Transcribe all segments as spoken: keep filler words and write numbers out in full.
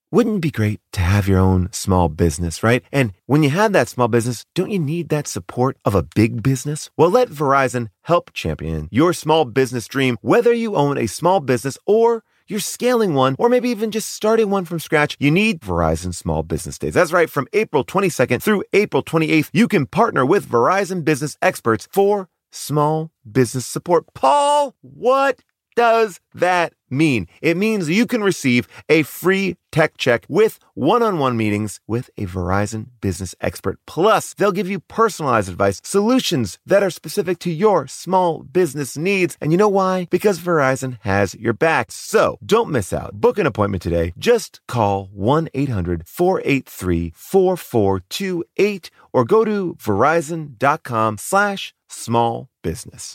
Wouldn't it be great to have your own small business, right? And when you have that small business, don't you need that support of a big business? Well, let Verizon help champion your small business dream, whether you own a small business or you're scaling one, or maybe even just starting one from scratch. You need Verizon Small Business Days. That's right. From April twenty-second through April twenty-eighth, you can partner with Verizon business experts for small business support. Paul, what does that mean? It means you can receive a free tech check with one-on-one meetings with a Verizon business expert. Plus, they'll give you personalized advice, solutions that are specific to your small business needs. And you know why? Because Verizon has your back. So don't miss out. Book an appointment today. Just call one eight hundred four eight three four four two eight or go to verizon.com slash small business.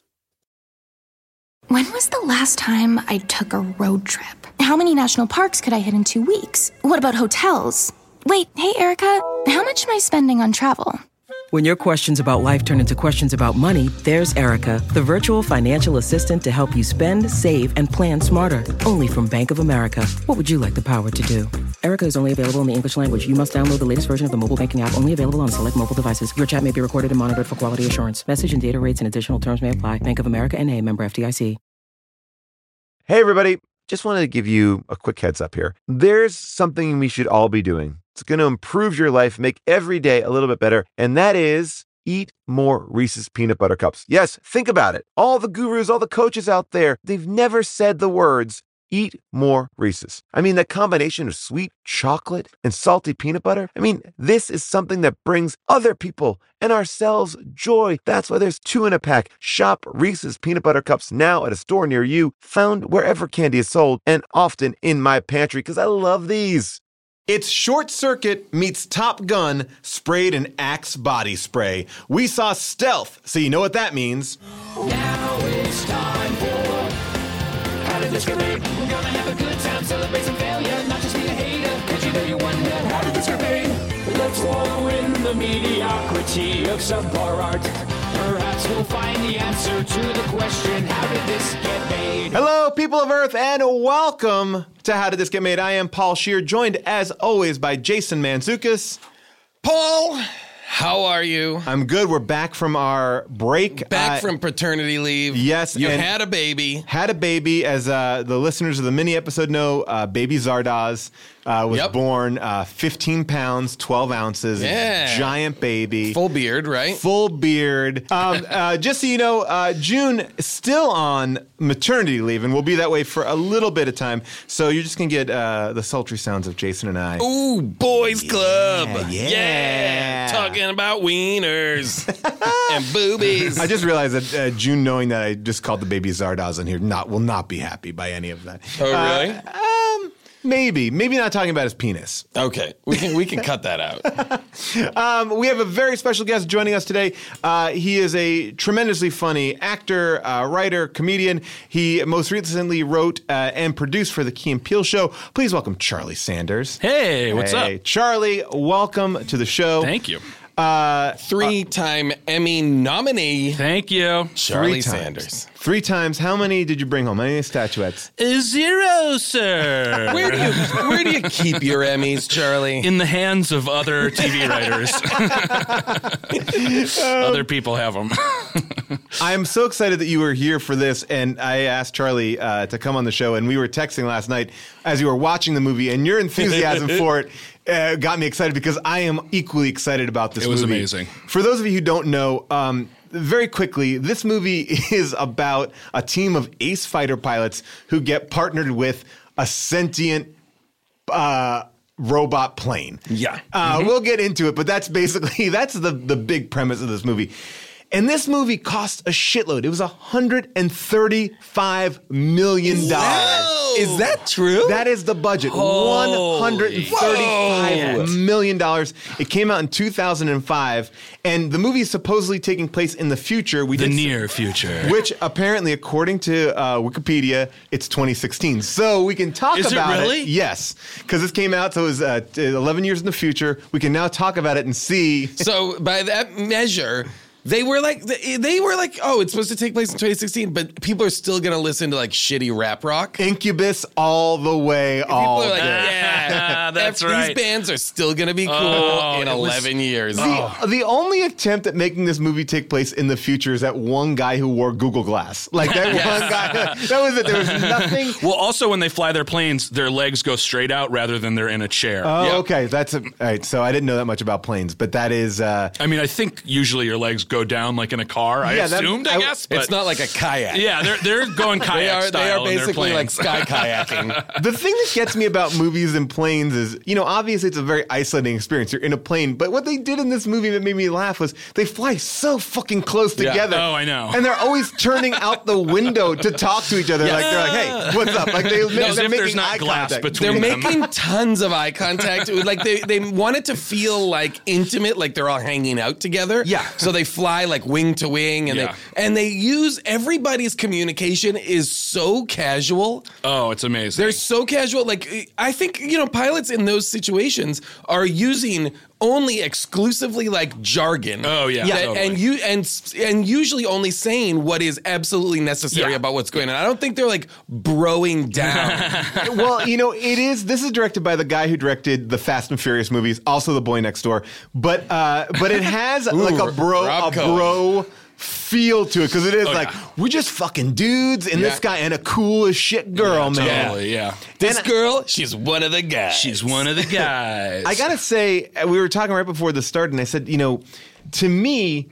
When was the last time I took a road trip? How many national parks could I hit in two weeks? What about hotels? Wait, hey, Erica, how much am I spending on travel? When your questions about life turn into questions about money, there's Erica, the virtual financial assistant to help you spend, save, and plan smarter. Only from Bank of America. What would you like the power to do? Erica is only available in the English language. You must download the latest version of the mobile banking app, only available on select mobile devices. Your chat may be recorded and monitored for quality assurance. Message and data rates and additional terms may apply. Bank of America N A, member F D I C. Hey, everybody. Just wanted to give you a quick heads up here. There's something we should all be doing. It's going to improve your life, make every day a little bit better, and that is eat more Reese's Peanut Butter Cups. Yes, think about it. All the gurus, all the coaches out there, they've never said the words, eat more Reese's. I mean, that combination of sweet chocolate and salty peanut butter, I mean, this is something that brings other people and ourselves joy. That's why there's two in a pack. Shop Reese's Peanut Butter Cups now at a store near you, found wherever candy is sold, and often in my pantry, because I love these. It's Short Circuit meets Top Gun sprayed in Axe body spray. We saw Stealth, so you know what that means. Now it's time for How Did This Get Made? We're gonna have a good time, celebrate some failure, not just be a hater. Cause you know you wonder, how did this get made? Let's wallow in the mediocrity of subpar art. Perhaps we'll find the answer to the question, how did this get made? Hello, people of Earth, and welcome to How Did This Get Made? I am Paul Scheer, joined as always by Jason Mantzoukas. Paul, how are you? I'm good. We're back from our break. Back uh, from paternity leave. Yes. You had a baby. Had a baby. As uh, the listeners of the mini episode know, uh, baby Zardoz uh, was Yep. born uh, fifteen pounds, twelve ounces. Yeah. Giant baby. Full beard, right? Full beard. Um, uh, just so you know, uh, June is still on maternity leave, and will be that way for a little bit of time. So you're just going to get uh, the sultry sounds of Jason and I. Ooh, boys club. yeah. Yeah. Talking about wieners and boobies. I just realized that uh, June, knowing that I just called the baby Zardoz in here, not will not be happy by any of that. Oh, really? Uh, um, maybe. Maybe not talking about his penis. Okay. We can we can cut that out. Um, we have a very special guest joining us today. Uh, he is a tremendously funny actor, uh, writer, comedian. He most recently wrote uh, and produced for The Key and Peele Show. Please welcome Charlie Sanders. Hey, what's Hey, up? Charlie, welcome to the show. Thank you. Uh, Three-time Emmy nominee, Thank you. Charlie three times. Sanders. Three times. How many did you bring home? How many statuettes? Zero, sir. Where do you where do you keep your Emmys, Charlie? In the hands of other T V writers. Other people have them. I am so excited that you were here for this, and I asked Charlie uh, to come on the show, and we were texting last night as you were watching the movie, and your enthusiasm for it uh, got me excited because I am equally excited about this It movie. was amazing. For those of you who don't know, um, very quickly, this movie is about a team of ace fighter pilots who get partnered with a sentient uh, robot plane. Yeah. Uh, We'll get into it, but that's basically, that's the, the big premise of this movie. And this movie cost a shitload. It was one hundred thirty-five million dollars. Whoa. Is that true? That is the budget. one hundred thirty-five million dollars. It came out in two thousand five, and the movie is supposedly taking place in the future. We The did near future. Which apparently, according to uh, Wikipedia, it's twenty sixteen. So we can talk Is it about really? Yes, because this came out, so it was uh, eleven years in the future. We can now talk about it and see. So by that measure, they were like, they were like, oh, it's supposed to take place in twenty sixteen, but people are still going to listen to like shitty rap rock. Incubus all the way, all People are like, day. yeah, that's F- right. These bands are still going to be cool Oh, in it was- eleven years. The, the only attempt at making this movie take place in the future is that one guy who wore Google Glass. Like that one guy. That was it. There was nothing. Well, also when they fly their planes, their legs go straight out rather than they're in a chair. Oh, Yeah. okay. That's a, all right. So I didn't know that much about planes, but that is. Uh, I mean, I think usually your legs go down like in a car. I Yeah, that- assumed, I, I- guess. But It's not like a kayak. yeah, they're they're going kayak They are, style they are in their basically like planes. sky kayaking. The thing that gets me about movies and planes is, you know, obviously it's a very isolating experience. You're in a plane, but what they did in this movie that made me laugh was they fly so fucking close Yeah. together. Oh, I know. And they're always turning out the window to talk to each other. Like they're like, "Hey, what's up?" Like they, As they're if making there's not eye glass contact. between They're them. making tons of eye contact. Like they, they want it to feel like intimate, like they're all hanging out together. Yeah. So they fly like wing to wing, and Yeah. they and they use everybody's communication is so casual. Oh, it's amazing. They're so casual. Like I think you know, pilots in those situations are using only exclusively like jargon. Oh, yeah, That- totally. and you and and usually only saying what is absolutely necessary Yeah. about what's going on. I don't think they're like broing down. Well, you know, it is. This is directed by the guy who directed the Fast and Furious movies, also The Boy Next Door. But uh, but it has like a bro, Rob a Cohen. bro feel to it because it is Oh, like yeah. we're just fucking dudes and this Yeah. guy and a cool as shit girl, man. Totally, yeah. This And- girl, she's one of the guys. She's one of the guys. I gotta say, uh, we were talking right before this started, and I said, you know, to me,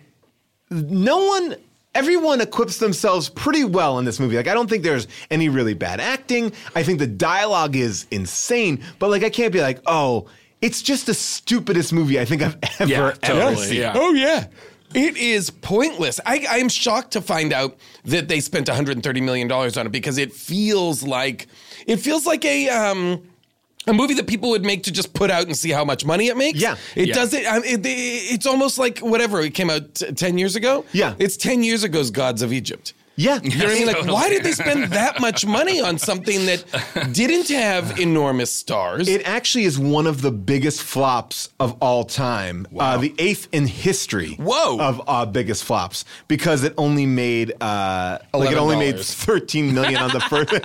no one, everyone equips themselves pretty well in this movie. Like, I don't think there's any really bad acting. I think the dialogue is insane, but like, I can't be like, oh, it's just the stupidest movie I think I've ever, Yeah, ever totally, seen. yeah. Oh yeah. It is pointless. I, I am shocked to find out that they spent one hundred thirty million dollars on it because it feels like it feels like a um a movie that people would make to just put out and see how much money it makes. Yeah. It Yeah. doesn't. Um, it, it's almost like whatever. It came out t- ten years ago. Yeah. It's ten years ago's Gods of Egypt. Yeah. You know what I mean? Like, Totally. why did they spend that much money on something that didn't have enormous stars? It actually is one of the biggest flops of all time. Uh, the eighth in history Whoa. of uh, biggest flops because it only made uh, like it eleven only made dollars. thirteen million on the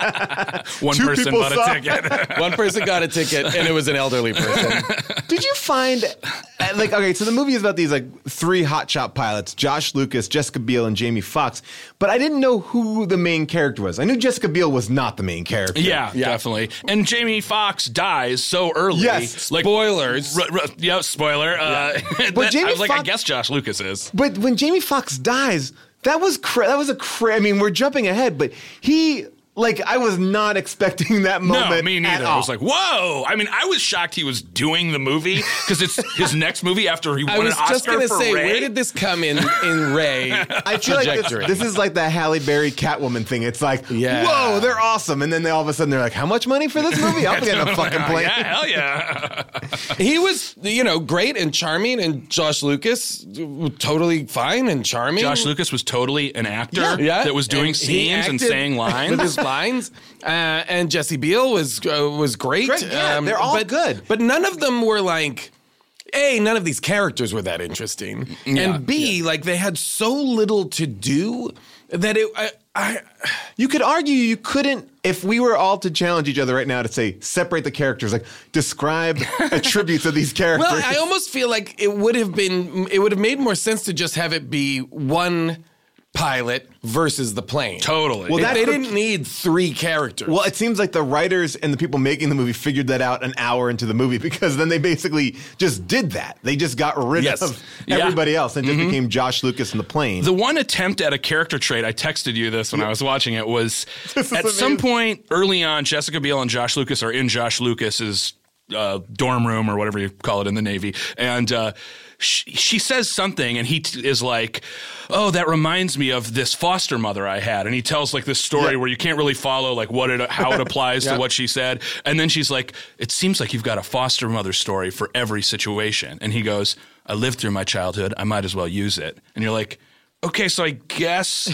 first. One Two person people bought saw a ticket. One person got a ticket, and it was an elderly person. Did you find uh, like okay? So the movie is about these like three hotshot pilots: Josh Lucas, Jessica Biel, and Jamie Foxx. But I didn't know who the main character was. I knew Jessica Biel was not the main character. Yeah, definitely. And Jamie Foxx dies so early. Yes. Like, Spoilers. R- r- yeah, spoiler. Uh, But that- Jamie I was like, I Foxx- guess Josh Lucas is. But when Jamie Foxx dies, that was cra- that was a cra- I mean, we're jumping ahead, but he like I was not expecting that moment. No, me at neither. I all. was like, whoa. I mean, I was shocked he was doing the movie because it's his next movie after he I won was an Oscar just gonna for say, Ray. where did this come in in Ray I feel like trajectory? this, this is like the Halle Berry Catwoman thing. It's like, Yeah. whoa, they're awesome, and then they all of a sudden they're like, how much money for this movie? I'll get in a fucking plane. Yeah, hell yeah. He was, you know, great and charming, and Josh Lucas uh, totally fine and charming. Josh Lucas was totally an actor Yeah. yeah, that was doing And he scenes and acted saying lines. with his lines. Uh, and Jesse Biel was uh, was great. Great, yeah, they're all but, good. but none of them were like. A, none of these characters were that interesting, Yeah, and B, like they had so little to do that it. I, I You could argue you couldn't, if we were all to challenge each other right now to say, separate the characters, like describe attributes of these characters. Well, I almost feel like it would have been, it would have made more sense to just have it be one pilot versus the plane. Totally. Well, Well, that they could- didn't need three characters. Well, it seems like the writers and the people making the movie figured that out an hour into the movie because then they basically just did that. They just got rid Yes. of Yeah. everybody else and just became Josh Lucas and the plane. The one attempt at a character trait, I texted you this when I was watching it, was This is at some amazing. point early on, Jessica Biel and Josh Lucas are in Josh Lucas's uh, dorm room or whatever you call it in the Navy. And uh, she, she says something and he t- is like, oh, that reminds me of this foster mother I had. And he tells like this story Yeah. where you can't really follow like what it, how it applies Yeah. to what she said. And then she's like, it seems like you've got a foster mother story for every situation. And he goes, I lived through my childhood. I might as well use it. And you're like, okay, so I guess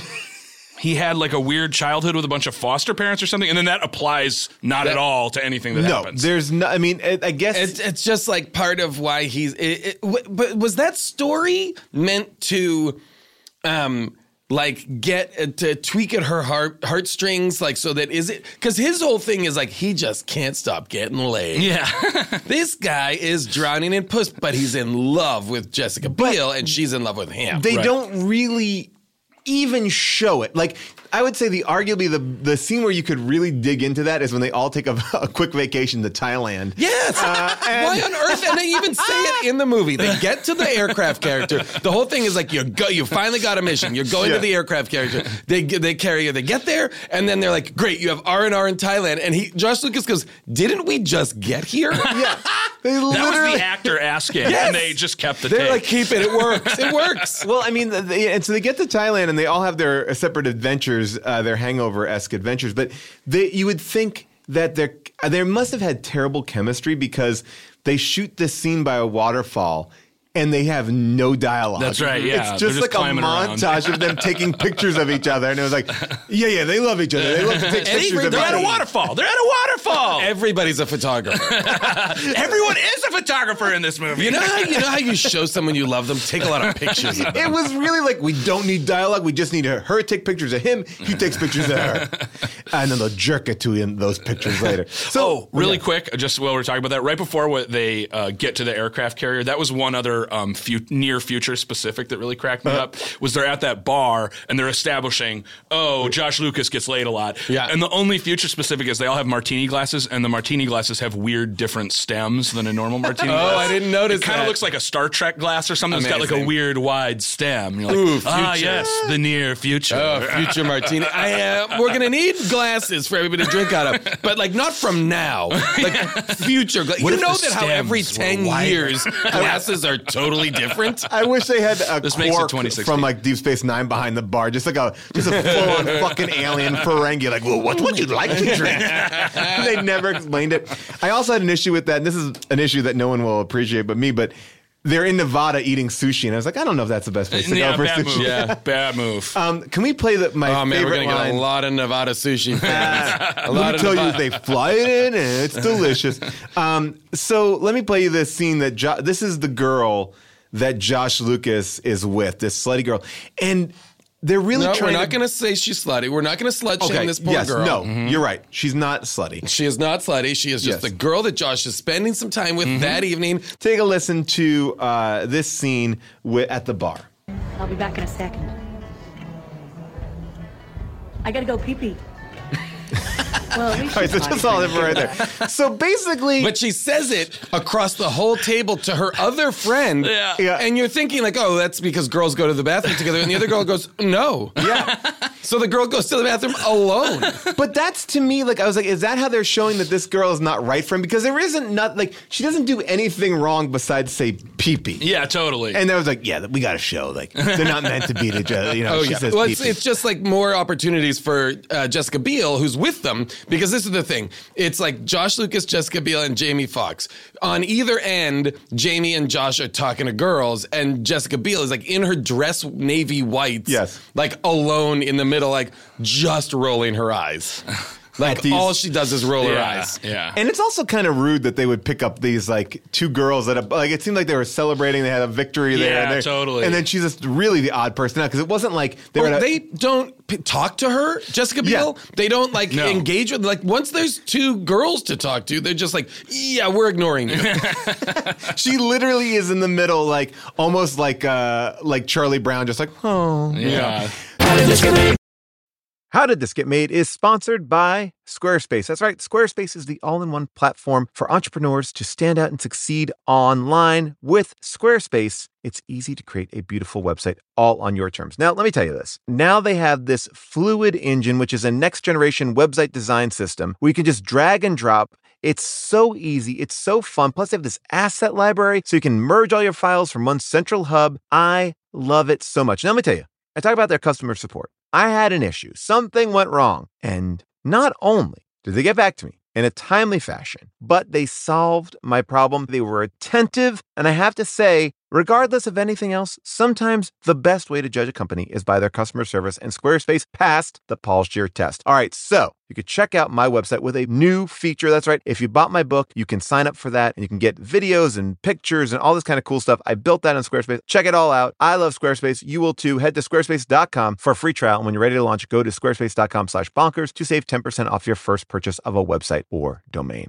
he had like a weird childhood with a bunch of foster parents or something, and then that applies not at all to anything that no, happens. there's no, I mean, it, I guess. It's, it's just like part of why he's. It, it, w- but was that story meant to, um, like get uh, to tweak at her heart heartstrings, like so that is it because his whole thing is like he just can't stop getting laid. Yeah. This guy is drowning in puss, but he's in love with Jessica Biel and she's in love with him. They Right. don't really even show it. Like, I would say the arguably the the scene where you could really dig into that is when they all take a, a quick vacation to Thailand. Yes. Uh, and- Why on earth? And they even say it in the movie. They get to the aircraft character. The whole thing is like you go. You finally got a mission. You're going Yeah. to the aircraft character. They they carry you. They get there, and then they're like, "Great, you have R and R in Thailand." And he, Josh Lucas, goes, "Didn't we just get here?" Yeah. They That was literally. the actor asking, Yes. and they just kept the They're tape. like, "Keep it. It works. It works." Well, I mean, they, and so they get to Thailand and they all have their separate adventures, uh, their hangover-esque adventures. But they, you would think that they they must have had terrible chemistry because they shoot this scene by a waterfall and they have no dialogue. That's right, yeah. It's They're just, just like a climbing around. montage of them taking pictures of each other. And it was like, yeah, yeah, they love each other. They love to take Any- pictures of They're each at a other. waterfall. They're at a waterfall. Everybody's a photographer. Everyone is a photographer in this movie. You know how you know how you show someone you love them? Take a lot of pictures of them. It was really like, we don't need dialogue. We just need her, her to take pictures of him. He takes pictures of her. And then they'll jerk it to him, those pictures later. So, Oh, really quick, just while we're talking about that, right before what they uh, get to the aircraft carrier, that was one other um, fu- near future specific that really cracked me Uh-huh. up, was they're at that bar and they're establishing, oh, Josh Lucas gets laid a lot. Yeah. And the only future specific is they all have martini glasses, and the martini glasses have weird different stems than a normal martini Oh, glass. I didn't notice It kind of that. looks like a Star Trek glass or something. It's got like a Amazing. weird wide stem. You're like, Ooh, ah, future. yes, the near future. Oh, future martini. I, uh, we're gonna need glasses for everybody to drink out of, but like not from now. Like future. Gla- you if know the that how every stems were ten wider? years glasses are totally different. I wish they had a This makes it quark twenty sixteen. from like Deep Space Nine behind the bar, just like a just a full on fucking alien Ferengi. Like, well, what would you like to drink? They never explained it. I also had an issue with that, and this is an issue that no one will appreciate but me. But they're in Nevada eating sushi, and I was like, I don't know if that's the best place to yeah, go for bad sushi. move. Yeah. Bad move. Um, can we play the, my Oh man, we're favorite gonna get line? a lot of Nevada sushi fans. a Let lot me of tell Nevada. you, they fly it in, and it's delicious. Um, so let me play you this scene that jo- this is the girl that Josh Lucas is with, this slutty girl, and they're really No, trying. we're not to, going to say she's slutty. We're not going to slut shame Okay, this poor yes, girl. no, you're right. She's not slutty. She is not slutty. She is just Yes. the girl that Josh is spending some time with that evening. Take a listen to uh, this scene wi- at the bar. I'll be back in a second. I gotta go pee pee. Well, at least All right, so she's just potty all trained. that right there. So basically, But she says it across the whole table to her other friend. Yeah. Yeah. And you're thinking like, oh, that's because girls go to the bathroom together. And the other girl goes, no. yeah. So the girl goes to the bathroom alone. But that's to me, like, I was like, is that how they're showing that this girl is not right for him? Because there isn't not like she doesn't do anything wrong besides say pee pee. yeah, totally. And I was like, yeah, we got to show like they're not meant to beat each other. You know, Oh, she yeah. says Well, it's, pee-pee. it's just like more opportunities for uh, Jessica Biel, who's with them, because this is the thing. It's like Josh Lucas, Jessica Biel, and Jamie Foxx. On either end, Jamie and Josh are talking to girls, and Jessica Biel is like in her dress navy whites, Yes. like alone in the middle, like just rolling her eyes. Like At these- all she does is roll her yeah, eyes. yeah. And it's also kind of rude that they would pick up these like two girls that like it seemed like they were celebrating. They had a victory there. Yeah, and they're- totally. And then she's just really the odd person out because it wasn't like they were. Well, at a- they don't p- talk to her, Jessica Biel. Yeah. They don't like No. engage with. Like once there's two girls to talk to, they're just like, yeah, we're ignoring you. she literally is in the middle, like almost like uh like Charlie Brown, just like oh. yeah. How Did This Get Made is sponsored by Squarespace. That's right. Squarespace is the all-in-one platform for entrepreneurs to stand out and succeed online. With Squarespace, it's easy to create a beautiful website all on your terms. Now, let me tell you this. Now they have this Fluid Engine, which is a next-generation website design system where you can just drag and drop. It's so easy. It's so fun. Plus, they have this asset library so you can merge all your files from one central hub. I love it so much. Now, let me tell you, I talk about their customer support. I had an issue. Something went wrong. And not only did they get back to me in a timely fashion, but they solved my problem. They were attentive. And I have to say, regardless of anything else, sometimes the best way to judge a company is by their customer service, and Squarespace passed the Paul Scheer test. All right, so you could check out my website with a new feature. That's right. If you bought my book, you can sign up for that and you can get videos and pictures and all this kind of cool stuff. I built that on Squarespace. Check it all out. I love Squarespace. You will too. Head to squarespace dot com for a free trial. And when you're ready to launch, go to squarespace dot com slash bonkers to save ten percent off your first purchase of a website or domain.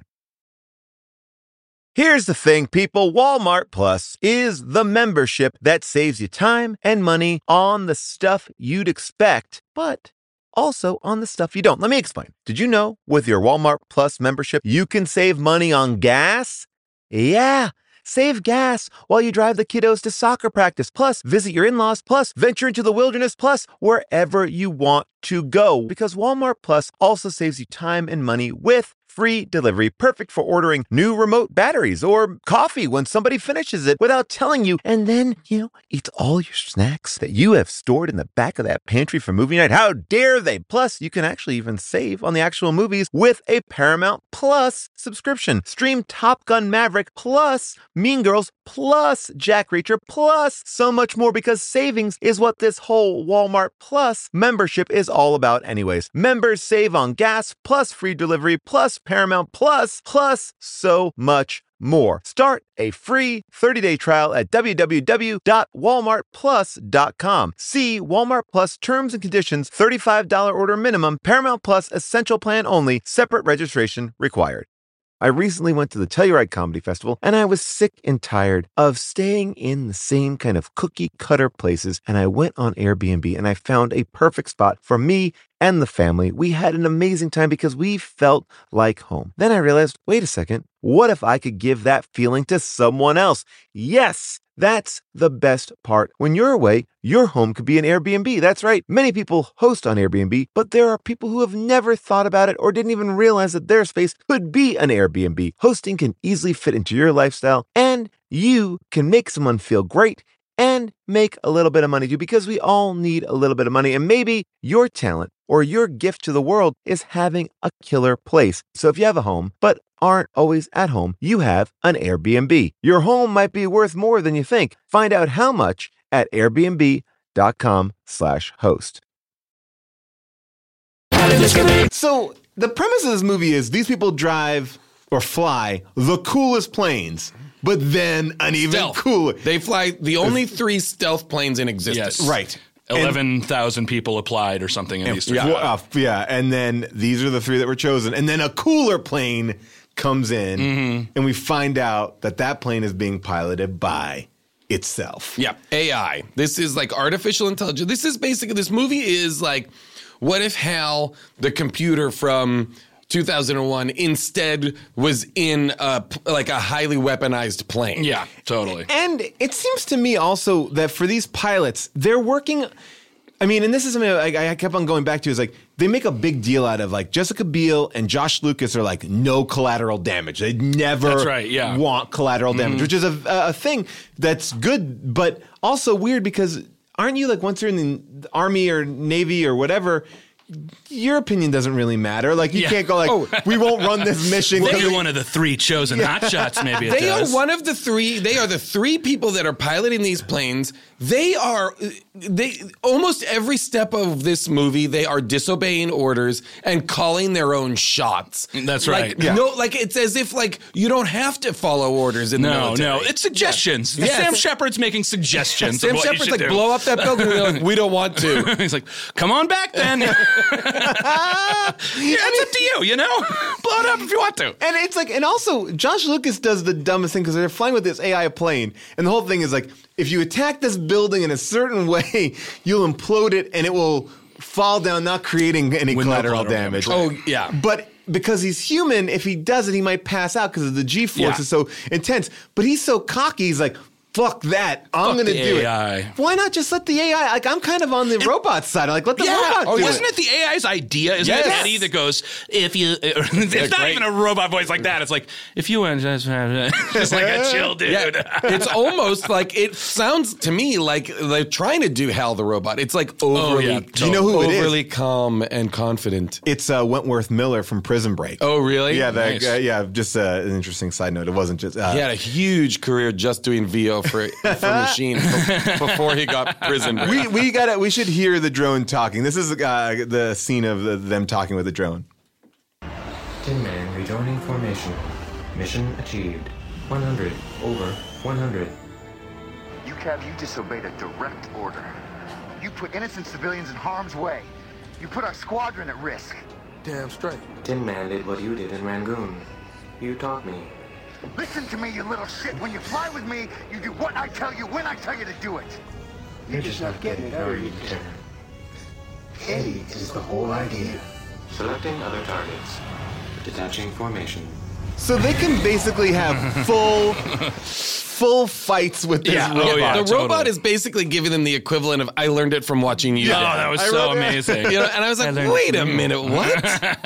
Here's the thing, people. Walmart Plus is the membership that saves you time and money on the stuff you'd expect, but also on the stuff you don't. Let me explain. Did you know with your Walmart Plus membership, you can save money on gas? Yeah. Save gas while you drive the kiddos to soccer practice, plus visit your in-laws, plus venture into the wilderness, plus wherever you want to go. Because Walmart Plus also saves you time and money with free delivery, perfect for ordering new remote batteries or coffee when somebody finishes it without telling you. And then, you know, eats all your snacks that you have stored in the back of that pantry for movie night. How dare they? Plus, you can actually even save on the actual movies with a Paramount Plus subscription. Stream Top Gun Maverick plus Mean Girls plus Jack Reacher plus so much more, because savings is what this whole Walmart Plus membership is all about anyways. Members save on gas plus free delivery plus Paramount Plus plus so much more. Start a free thirty-day trial at w w w dot walmart plus dot com. See Walmart Plus terms and conditions. thirty-five dollars order minimum. Paramount Plus essential plan only. Separate registration required. I recently went to the Telluride Comedy Festival, and I was sick and tired of staying in the same kind of cookie-cutter places, and I went on Airbnb, and I found a perfect spot for me and the family. We had an amazing time because we felt like home. Then I realized, wait a second, what if I could give that feeling to someone else? Yes! That's the best part. When you're away, your home could be an Airbnb. That's right. Many people host on Airbnb, but there are people who have never thought about it or didn't even realize that their space could be an Airbnb. Hosting can easily fit into your lifestyle, and you can make someone feel great and make a little bit of money too, because we all need a little bit of money. And maybe your talent or your gift to the world is having a killer place. So if you have a home, but aren't always at home, you have an Airbnb. Your home might be worth more than you think. Find out how much at airbnb dot com slash host. So the premise of this movie is these people drive or fly the coolest planes, but then an even Stealth. cooler. They fly the only three stealth planes in existence. Yes. Right. eleven thousand people applied or something in these three. Yeah, uh, yeah, and then these are the three that were chosen. And then a cooler plane comes in, Mm-hmm. and we find out that that plane is being piloted by itself. Yeah, A I. This is like artificial intelligence. This is basically, this movie is like, what if Hal, the computer from two thousand one, instead was in a, like a highly weaponized plane? Yeah, totally. And it seems to me also that for these pilots, they're working. I mean, and this is something I, I kept on going back to, is like they make a big deal out of like Jessica Biel and Josh Lucas are like no collateral damage. They never That's right, yeah. want collateral damage, which is a, a thing that's good, but also weird because aren't you like once you're in the Army or Navy or whatever, your opinion doesn't really matter. Like you Yeah. can't go like, Oh. we won't run this mission. Well, 'cause you're we- one of the three chosen hotshots, maybe it They does. are one of the three. They are the three people that are piloting these planes. They are, they almost every step of this movie, they are disobeying orders and calling their own shots. That's like, right. Yeah. No, like it's as if like you don't have to follow orders in the No, military. no, it's suggestions. Yes. Sam Shepard's making suggestions. Sam of what you Shepard's should like, do. blow up that building. We're like, we don't want to. He's like, come on back then. Yeah, it's up to you, you know? Blow it up if you want to. And it's like, and also Josh Lucas does the dumbest thing because they're flying with this A I plane, and the whole thing is like, if you attack this building in a certain way, you'll implode it, and it will fall down, not creating any With no collateral, collateral damage. damage. Oh, yeah. But because he's human, if he does it, he might pass out because of the G-force Yeah. is so intense. But he's so cocky, he's like, fuck that. I'm Fuck going to the do A I. it. Why not just let the A I, like I'm kind of on the robot side. Like, let the Yeah, robot Oh, do wasn't it. it the A I's idea? Isn't Yes. it Eddie that goes, if you, it's not great. even a robot voice like that. It's like, if you went, just like a chill dude. Yeah, it's almost like it sounds to me like they're trying to do Hal the robot. It's like overly, yeah, Do you know who it is? overly calm and confident. It's uh, Wentworth Miller from Prison Break. Oh, really? Yeah, that, Nice. uh, yeah. Just uh, an interesting side note. It wasn't just. Uh, He had a huge career just doing V O for for Machine before he got prisoned. We we got it. We should hear the drone talking. This is uh, the scene of the, them talking with the drone. Tin Man rejoining formation. Mission achieved. one hundred. Over. one hundred. U C A V, you disobeyed a direct order. You put innocent civilians in harm's way. You put our squadron at risk. Damn straight. Tin Man did what you did in Rangoon. You taught me. Listen to me, you little shit. When you fly with me, you do what I tell you when I tell you to do it. You're just not getting it, are you, Lieutenant? Eddie is the whole idea. Selecting other targets. Detaching formation. So they can basically have full, full fights with this Yeah, robot. oh, yeah, the totally. robot is basically giving them the equivalent of "I learned it from watching you." Oh, that was so amazing. You know, and I was like, "Wait a minute, what?"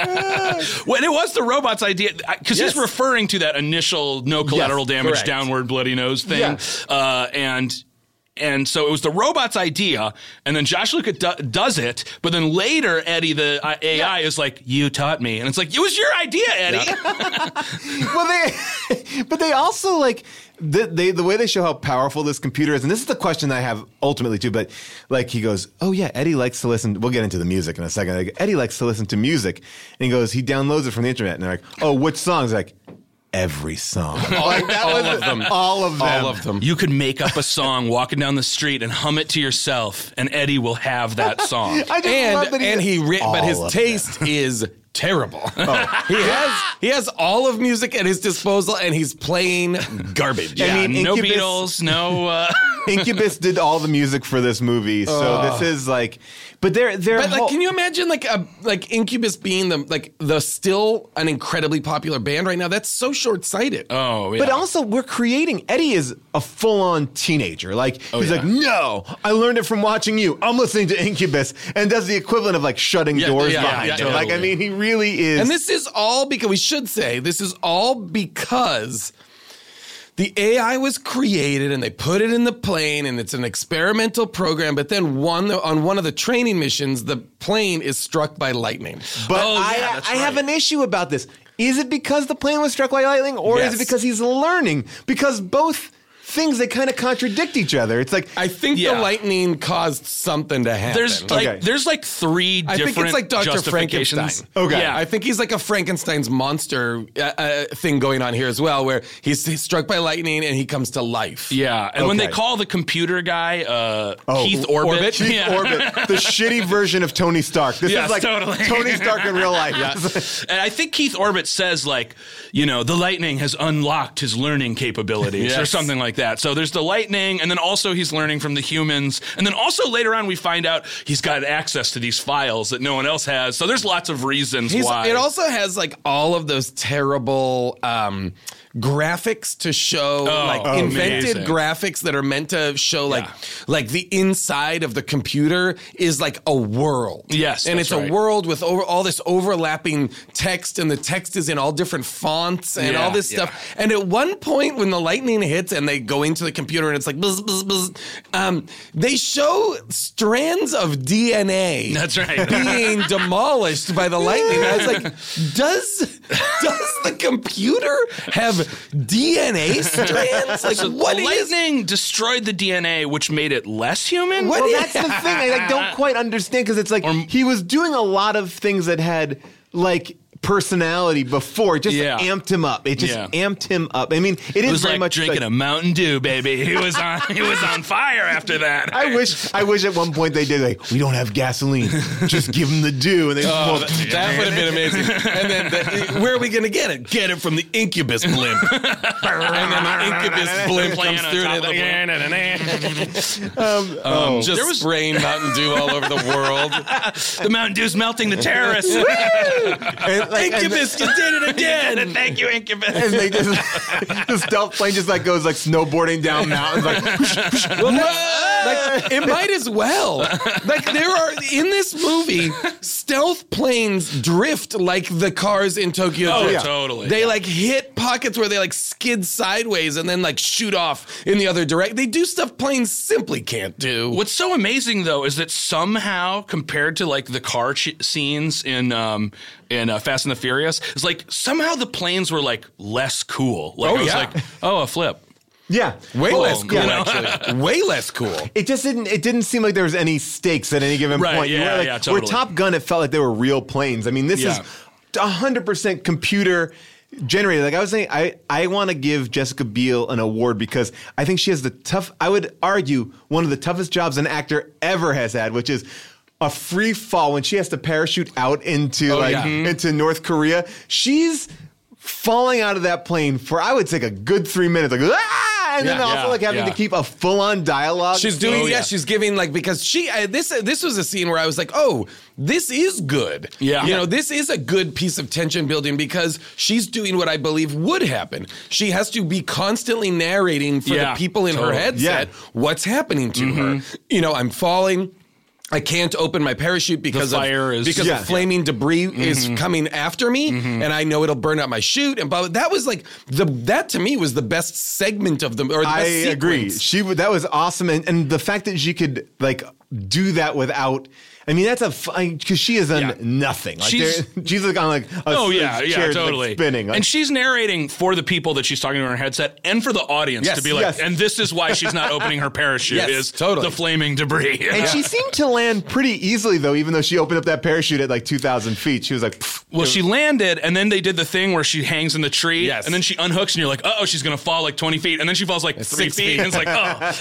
Well, it was the robot's idea because Yes. he's referring to that initial no collateral Yes, damage, correct. downward bloody nose thing, Yeah. uh, and. And so it was the robot's idea, and then Josh Lucas do- does it, but then later Eddie, the uh, A I, is like, "You taught me," and it's like, "It was your idea, Eddie." Well, they, but they also like the they the way they show how powerful this computer is, and this is the question I have ultimately too. But like he goes, "Oh yeah, Eddie likes to listen." We'll get into the music in a second. Like, Eddie likes to listen to music, and he goes, he downloads it from the internet, and they're like, "Oh, which songs?" Like, every song, like that all was of them. all of them, All of them. You could make up a song walking down the street and hum it to yourself, and Eddie will have that song. I just love and that he and he ri- but his all of taste is terrible. he has he has all of music at his disposal, and he's playing garbage. Yeah, I mean, no Incubus- Beatles, no. Uh, Incubus did all the music for this movie, so this is like, but they're they're. But like, whole- can you imagine like a like Incubus being the like the still an incredibly popular band right now? That's so short sighted. oh, yeah. But also, we're creating. Eddie is a full-on teenager. Like he's yeah. like, no, I learned it from watching you. I'm listening to Incubus, and does the equivalent of like shutting Yeah, doors yeah, behind yeah, him. Like, I totally. mean, he really is. And this is all because we should say this is all because the A I was created and they put it in the plane and it's an experimental program. But then one on one of the training missions, the plane is struck by lightning. But Oh, I, yeah, that's I have right. an issue about this. Is it because the plane was struck by lightning, or Yes. is it because he's learning? Because both things, they kind of contradict each other. It's like, I think Yeah. the lightning caused something to happen. There's like Okay. there's like three I different think it's like Doctor justifications. Frankenstein. Okay. Yeah. I think he's like a Frankenstein's monster uh, uh, thing going on here as well, where he's, he's struck by lightning and he comes to life. Yeah, and when they Okay. call the computer guy uh, Oh, Keith Orbit, Orbit? Keith yeah. Orbit, the shitty version of Tony Stark. This Yes, is like totally. Tony Stark in real life. And I think Keith Orbit says like, you know, the lightning has unlocked his learning capabilities or Yes. something like that. So there's the lightning, and then also he's learning from the humans, and then also later on we find out he's got access to these files that no one else has. So there's lots of reasons He's, why. it also has like all of those terrible um, graphics to show, Oh, like oh, invented amazing. graphics that are meant to show like Yeah. like the inside of the computer is like a world. Yes, and that's it's right. a world with over all this overlapping text, and the text is in all different fonts and Yeah, all this yeah. stuff. And at one point, when the lightning hits and they go into the computer and it's like buzz buzz buzz, um, they show strands of D N A. That's right. being demolished by the lightning. And I was like, does does the computer have D N A strands? Like, So what the is? lightning destroyed the D N A, which made it less human. What Well, is- that's the thing. I like, don't quite understand, because it's like he was doing a lot of things that had like personality before. It just Yeah. amped him up. It just Yeah. amped him up. I mean, it It is was very like much drinking like, a Mountain Dew, baby. He was on. He was on fire after that. I wish. I wish at one point they did like, we don't have gasoline. Just give him the dew, and they. Oh, that, that would have been amazing. And then, the, where are we going to get it? Get it from the Incubus blimp. And then the Incubus blimp Playing comes on through. top And of it's the- like, um, just There was- spraying Mountain Dew all over the world. The Mountain Dew's melting the terrace. And, like, and Incubus, you did it again. Thank you, Incubus. and they just the stealth plane just like goes like snowboarding down mountains like Well, that's- like, it might as well. Like, there are in this movie, stealth planes drift like the cars in Tokyo Oh, Drift. totally. They like hit pockets where they like skid sideways and then like shoot off in the other direction. They do stuff planes simply can't do. What's so amazing though is that somehow, compared to like the car ch- scenes in um, in uh, Fast and the Furious, it's like somehow the planes were like less cool. Like Oh, I was yeah. like, oh, a flip. Yeah, Way Cool, less cool, you know? actually. Way less cool. It just didn't. It didn't seem like there was any stakes at any given Right, point. You yeah, were like, yeah, Where totally. Top Gun, it felt like they were real planes. I mean, this Yeah. is a hundred percent computer generated. Like I was saying, I I want to give Jessica Biel an award because I think she has the tough. I would argue one of the toughest jobs an actor ever has had, which is a free fall when she has to parachute out into Oh, like yeah. Mhm. into North Korea. She's falling out of that plane for I would say a good three minutes, like ah, and then Yeah, also yeah, like having yeah. to keep a full on dialogue. She's doing, Oh, yeah. yeah. she's giving like because she uh, this uh, this was a scene where I was like, oh, this is good. Yeah. you Yeah. know, this is a good piece of tension building because she's doing what I believe would happen. She has to be constantly narrating for Yeah, the people in her totally. headset Yeah. what's happening to her. You know, I'm falling. I can't open my parachute because The fire of is- because Yeah. the flaming debris is coming after me, and I know it'll burn out my chute. And but that was like the that to me was the best segment of the or the best I agree. sequence. She would- that was awesome, and, and the fact that she could like do that without. I mean, that's a because she has done Yeah. nothing. Like She's- there- she's like on like a Oh yeah, chair, yeah, like, totally. spinning. Like, and she's narrating for the people that she's talking to in her headset, and for the audience Yes, to be like, yes. and this is why she's not opening her parachute Yes, is totally. the flaming debris. and she seemed to land pretty easily though, even though she opened up that parachute at like two thousand feet. She was like, pfft. Well, she landed, and then they did the thing where she hangs in the tree, Yes. and then she unhooks, and you're like, oh, she's gonna fall like twenty feet, and then she falls like three six feet, feet. and it's like,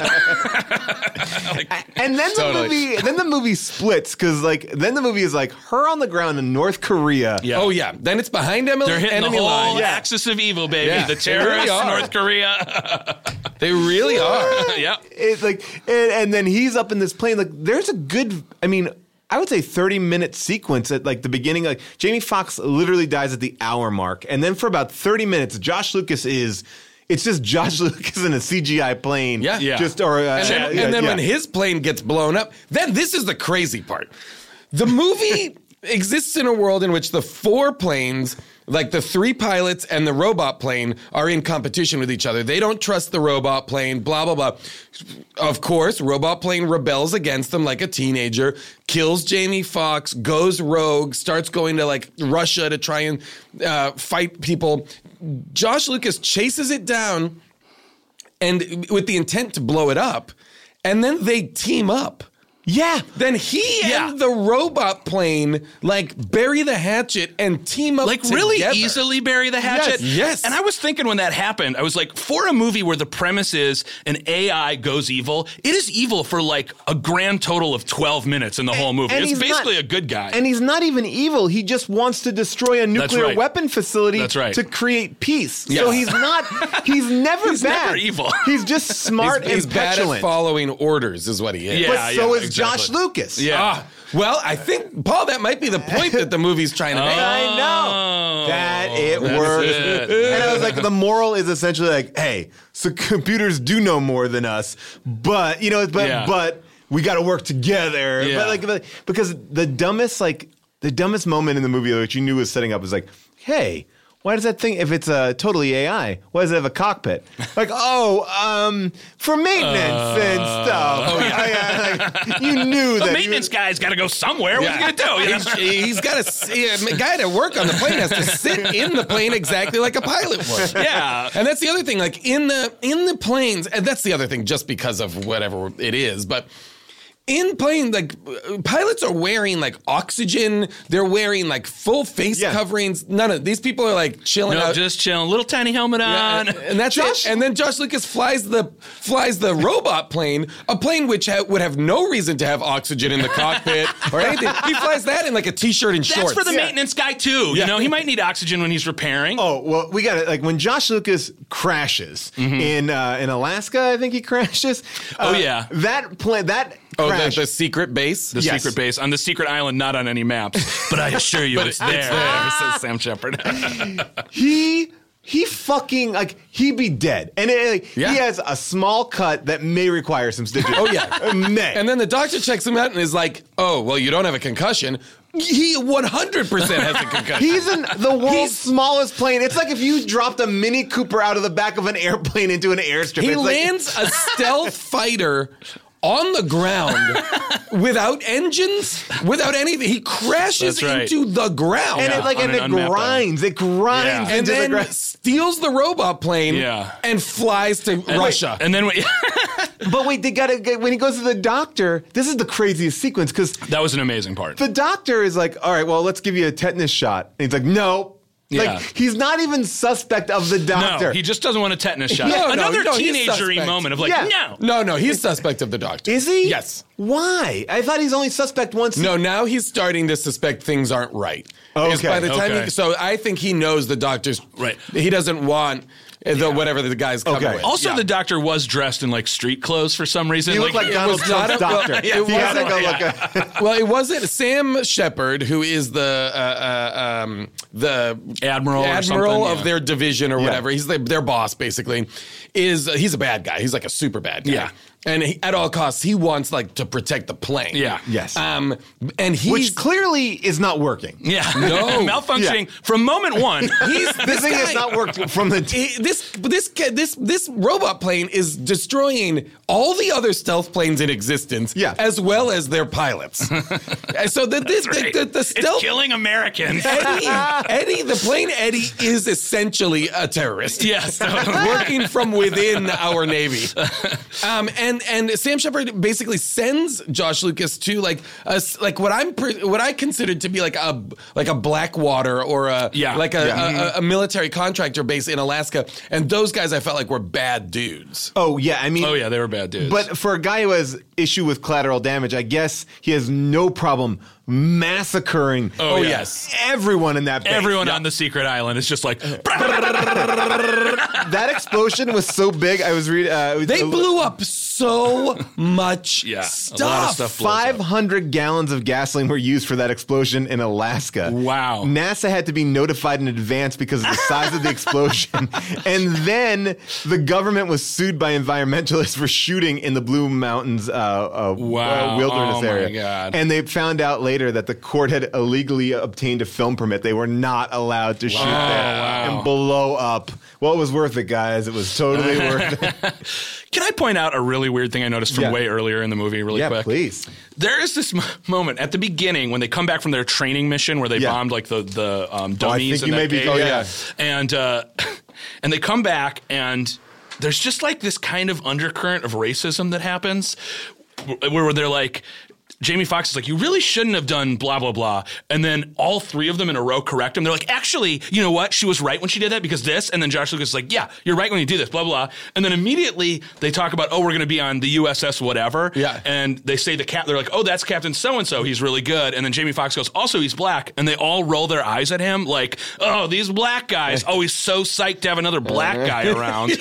oh. Like, And then Totally. the movie, then the movie splits because like then the movie is like her on the ground in North Korea. yeah. Oh yeah, then it's behind Emily. They're hitting the enemy whole line. axis of evil, baby. Yeah, the they really terrorists, are. North Korea. They really are. yeah. It's like, and, and then he's up in this plane. Like, there's a good, I mean, I would say thirty minute sequence at like the beginning. Like, Jamie Foxx literally dies at the hour mark. And then for about thirty minutes, Josh Lucas is, it's just Josh Lucas in a C G I plane. Yeah. Yeah. Just, or, uh, And then, yeah, and then yeah. when his plane gets blown up, then this is the crazy part. The movie exists in a world in which the four planes, like the three pilots and the robot plane, are in competition with each other. They don't trust the robot plane, blah, blah, blah. Of course, robot plane rebels against them like a teenager, kills Jamie Foxx, goes rogue, starts going to like Russia to try and uh, fight people. Josh Lucas chases it down and with the intent to blow it up, and then they team up. Yeah. Then he Yeah. and the robot plane like bury the hatchet and team up Like really together. easily bury the hatchet. Yes, yes. And I was thinking when that happened, I was like, for a movie where the premise is an A I goes evil, it is evil for like a grand total of twelve minutes in the whole movie. and It's he's basically not- a good guy. And he's not even evil. He just wants to destroy a nuclear right. weapon facility That's right. to create peace. Yeah. So he's not, he's never He's bad. never evil. He's just smart he's, he's and bad petulant. at following orders, is what he is. Yeah. but so is exactly. Josh Lucas. Yeah. Ah, well, I think, Paul, that might be the point that the movie's trying to make. I Oh, know that it that's works. it. And I was like, the moral is essentially like, hey, so computers do know more than us, but you know, but Yeah. but we got to work together. Yeah. But like, but, because the dumbest, like the dumbest moment in the movie, which you knew was setting up, was like, hey. Why does that thing, if it's uh, totally A I, why does it have a cockpit? Like, oh, um, for maintenance and stuff. Oh, yeah. Like, you knew The that. maintenance you, guy's got to go somewhere. What's he going to do? You know? He's, he's got a guy to work on the plane has to sit in the plane exactly like a pilot would. Yeah. And that's the other thing, like in the in the planes, and that's the other thing, just because of whatever it is, but in plane, like pilots are wearing like oxygen, they're wearing like full face Yeah. coverings. None of these people are like chilling No, out. just chilling. Little tiny helmet Yeah, on. and, and that's Josh- it. And then Josh Lucas flies the flies the robot plane, a plane which ha- would have no reason to have oxygen in the cockpit or anything. He flies that in like a t-shirt and That's shorts. for the maintenance guy too. Yeah. You know, he might need oxygen when he's repairing. Oh well, we got it. Like when Josh Lucas crashes in uh, in Alaska, I think he crashes. Oh, Uh, yeah. that plane that Oh, the, crash. the secret base. The Yes. secret base on the secret island, not on any maps, but I assure you it's, there. Says Sam Shepard. he he fucking like he be dead, and it, like, Yeah. he has a small cut that may require some stitches. Oh, yeah. Uh, may. And then the doctor checks him out and is like, "Oh, well, you don't have a concussion." He one hundred percent has a concussion. He's in the world's He's- smallest plane. It's like if you dropped a Mini Cooper out of the back of an airplane into an airstrip. He It's like- lands a stealth fighter on the ground without engines, without anything. He crashes That's right. into the ground. And it like on and an it unmapped grinds. It grinds Yeah. and into then the ground. steals the robot plane Yeah. and flies to Russia. And then we, But wait, they gotta get, when he goes to the doctor, this is the craziest sequence because that was an amazing part. the doctor is like, all right, well, let's give you a tetanus shot. And he's like, no. Yeah. Like, he's not even suspect of the doctor. No, he just doesn't want a tetanus shot. No, no, Another no, he's teenager-y suspect. moment of like, Yeah. no. No, no, he's suspect of the doctor. Is he? Yes. Why? I thought he's only suspect once. No, now he's starting to suspect things aren't right. Okay, Is by the time okay. he, so I think he knows the doctor's Right. He doesn't want the whatever the guy's coming Okay. with. Also, Yeah. the doctor was dressed in like street clothes for some reason. He looked like it Donald was not Trump's a- well, doctor. it He had wasn't- like a look. well, it wasn't Sam Shepard, who is the uh, uh, um, the Admiral or admiral something, of yeah. their division or Yeah. whatever. He's the, their boss, basically. Is uh, he's a bad guy? He's like a super bad guy. Yeah. And he, at all costs, he wants like to protect the plane. Yeah. Yes. Um, and he's Which clearly is not working. Yeah. No. Malfunctioning Yeah. from moment one. he's This this thing guy, has not worked from the. He- this this this this robot plane is destroying all the other stealth planes in existence, Yeah. as well as their pilots. And so the, this, Right. the, the, the It's stealth killing Americans. Eddie, Eddie, the plane Eddie is essentially a terrorist. Yes. Working from within our Navy. Um, and and Sam Shepard basically sends Josh Lucas to like a, like what I'm pre- what I considered to be like a like a Blackwater or a Yeah. like a, Yeah. a, a military contractor base in Alaska. And those guys I felt like were bad dudes. Oh yeah, I mean. Oh, yeah, they were bad dudes. But for a guy who has issue with collateral damage, I guess he has no problem massacring. Oh, Oh, yeah. yes. everyone in that base. Everyone on the secret island is just like, That explosion was so big. I was reading. Uh, They blew up so much yeah, stuff. a lot of stuff blows up. Five hundred gallons of gasoline were used for that explosion in Alaska. Wow. NASA had to be notified in advance because of the size of the explosion, and then the government was sued by environmentalists for shooting in the Blue Mountains uh, uh, Wow. uh, wilderness Oh, my area. God. And they found out later that the court had illegally obtained a film permit. They were not allowed to shoot there wow. and blow up. Well, it was worth it, guys. It was totally worth it. Can I point out a really weird thing I noticed from Yeah. way earlier in the movie, really Yeah, quick? please. There is this m- moment at the beginning when they come back from their training mission where they Yeah. bombed like the the um, Oh, I dummies. think in you that may be- cave. oh, yeah. and uh, and they come back and there's just like this kind of undercurrent of racism that happens, where, where they're like. Jamie Foxx is like, you really shouldn't have done blah, blah, blah. And then all three of them in a row correct him. They're like, actually, you know what? She was right when she did that because this. And then Josh Lucas is like, yeah, you're right when you do this, blah, blah. And then immediately they talk about, oh, we're going to be on the U S S whatever. Yeah. And they say the cap, they're like, oh, that's Captain so-and-so. He's really good. And then Jamie Foxx goes, also, he's black. And they all roll their eyes at him like, oh, these black guys. Oh, he's so psyched to have another black guy around.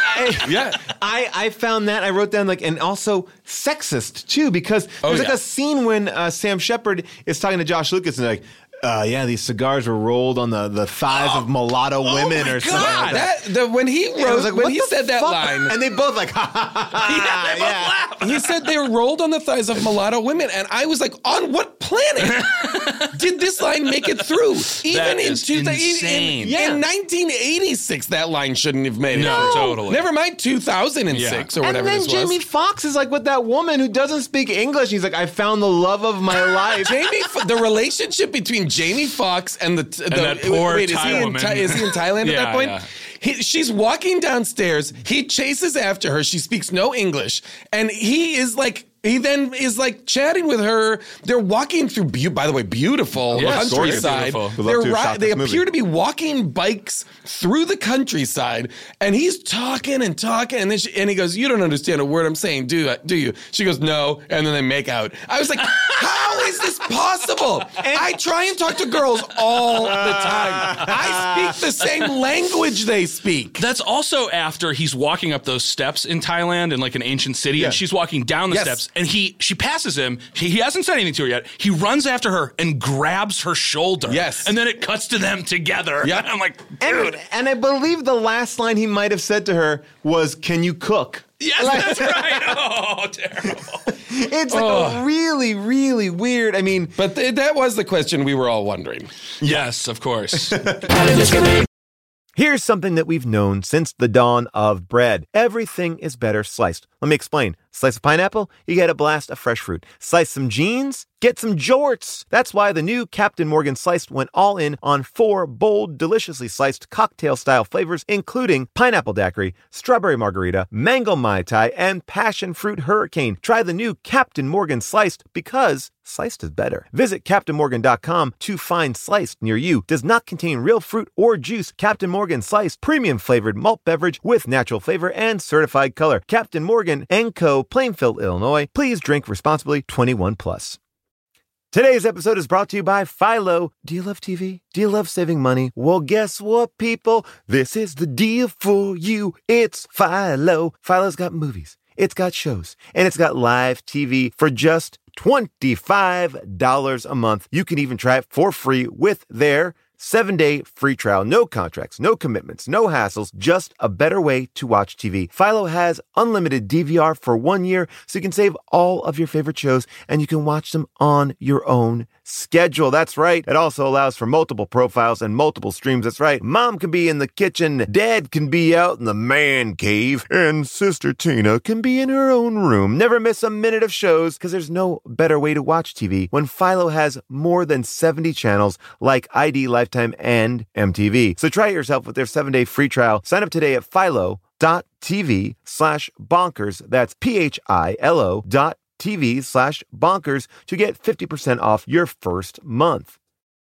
Yeah. I, I found that I wrote down like and also sexist too because Oh, there's like yeah. a scene when uh, Sam Shepard is talking to Josh Lucas and they're like uh, yeah these cigars were rolled on the, the thighs of mulatto women my or something like God, that. That, the, when he And I wrote, was like, when what he the said that fuck? line, and they both like ha ha ha ha They both laugh. he said they rolled on the thighs of mulatto women, and I was like, on what planet did this line make it through? Even That in, is two, in, insane. in, Yeah. in nineteen eighty-six, that line shouldn't have made it. No, through. totally. Never mind two thousand six Yeah. or whatever and then this Jamie was. Foxx is like with that woman who doesn't speak English. He's like, I found the love of my life. Jamie, Fo- the relationship between Jamie Foxx and the, the that poor wait, Thai is he in woman. Thai- is he in Thailand Yeah, at that point? yeah. He, she's walking downstairs. He chases after her. She speaks no English, and he is like. He then is like chatting with her. They're walking through, be- by the way, beautiful Yeah, countryside. beautiful. We'd love They're to have ri- shot they this appear movie. to be walking bikes through the countryside, and he's talking and talking, and then she, and he goes, "You don't understand a word I'm saying, do do you?" She goes, "No," and then they make out. I was like, "How is this possible?" I try and talk to girls all the time. I speak the same language they speak. That's also after he's walking up those steps in Thailand in like an ancient city, Yeah. and she's walking down the Yes. steps, and he she passes him. He, he hasn't said anything to her yet. He runs after her and grabs her shoulder. Yes. and then it cuts to them together. Yeah. I'm like, dude. And, and I believe the last line he might have said to her was, "Can you cook?" Yes, Like- that's right. Oh, terrible. It's like a really, really weird. I mean, But th- that was the question we were all wondering. Yes, of course. Here's something that we've known since the dawn of bread. Everything is better sliced. Let me explain. Slice a pineapple? You get a blast of fresh fruit. Slice some jeans? Get some jorts. That's why the new Captain Morgan Sliced went all in on four bold, deliciously sliced cocktail-style flavors, including pineapple daiquiri, strawberry margarita, mango mai tai, and passion fruit hurricane. Try the new Captain Morgan Sliced because sliced is better. Visit captain morgan dot com to find Sliced near you. Does not contain real fruit or juice. Captain Morgan Sliced, premium flavored malt beverage with natural flavor and certified color. Captain Morgan and Co., Plainfield, Illinois. Please drink responsibly. twenty-one plus. Today's episode is brought to you by Philo. Do you love T V? Do you love saving money? Well, guess what, people? This is the deal for you. It's Philo. Philo's got movies, it's got shows, and it's got live T V for just twenty-five dollars a month. You can even try it for free with their seven-day free trial. No contracts, no commitments, no hassles, just a better way to watch T V. Philo has unlimited D V R for one year, so you can save all of your favorite shows, and you can watch them on your own schedule. That's right. It also allows for multiple profiles and multiple streams. That's right. Mom can be in the kitchen, Dad can be out in the man cave, and Sister Tina can be in her own room. Never miss a minute of shows, because there's no better way to watch T V when Philo has more than seventy channels like I D, Lifetime, and M T V. So try it yourself with their seven-day free trial. Sign up today at philo.tv slash bonkers. That's P-H-I-L-O dot TV slash bonkers to get fifty percent off your first month.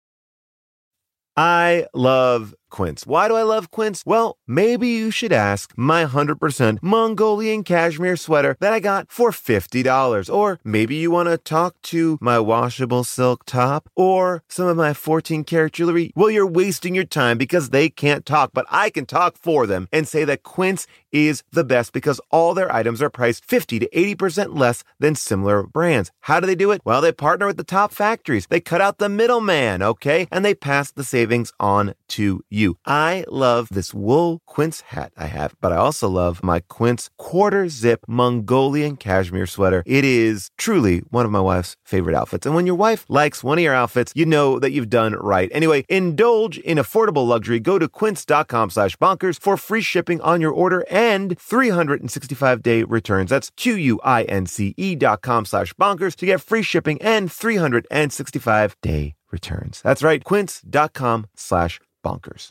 I love Quince. Why do I love Quince? Well, maybe you should ask my one hundred percent Mongolian cashmere sweater that I got for fifty dollars. Or maybe you want to talk to my washable silk top or some of my fourteen karat jewelry. Well, you're wasting your time because they can't talk, but I can talk for them and say that Quince is the best because all their items are priced fifty to eighty percent less than similar brands. How do they do it? Well, they partner with the top factories. They cut out the middleman, okay? And they pass the savings on to you. I love this wool Quince hat I have, but I also love my Quince quarter zip Mongolian cashmere sweater. It is truly one of my wife's favorite outfits. And when your wife likes one of your outfits, you know that you've done right. Anyway, indulge in affordable luxury. Go to quince.com slash bonkers for free shipping on your order and three hundred sixty-five day returns. That's Q-U-I-N-C-E dot com slash bonkers to get free shipping and three hundred sixty-five day returns. That's right, quince.com slash bonkers.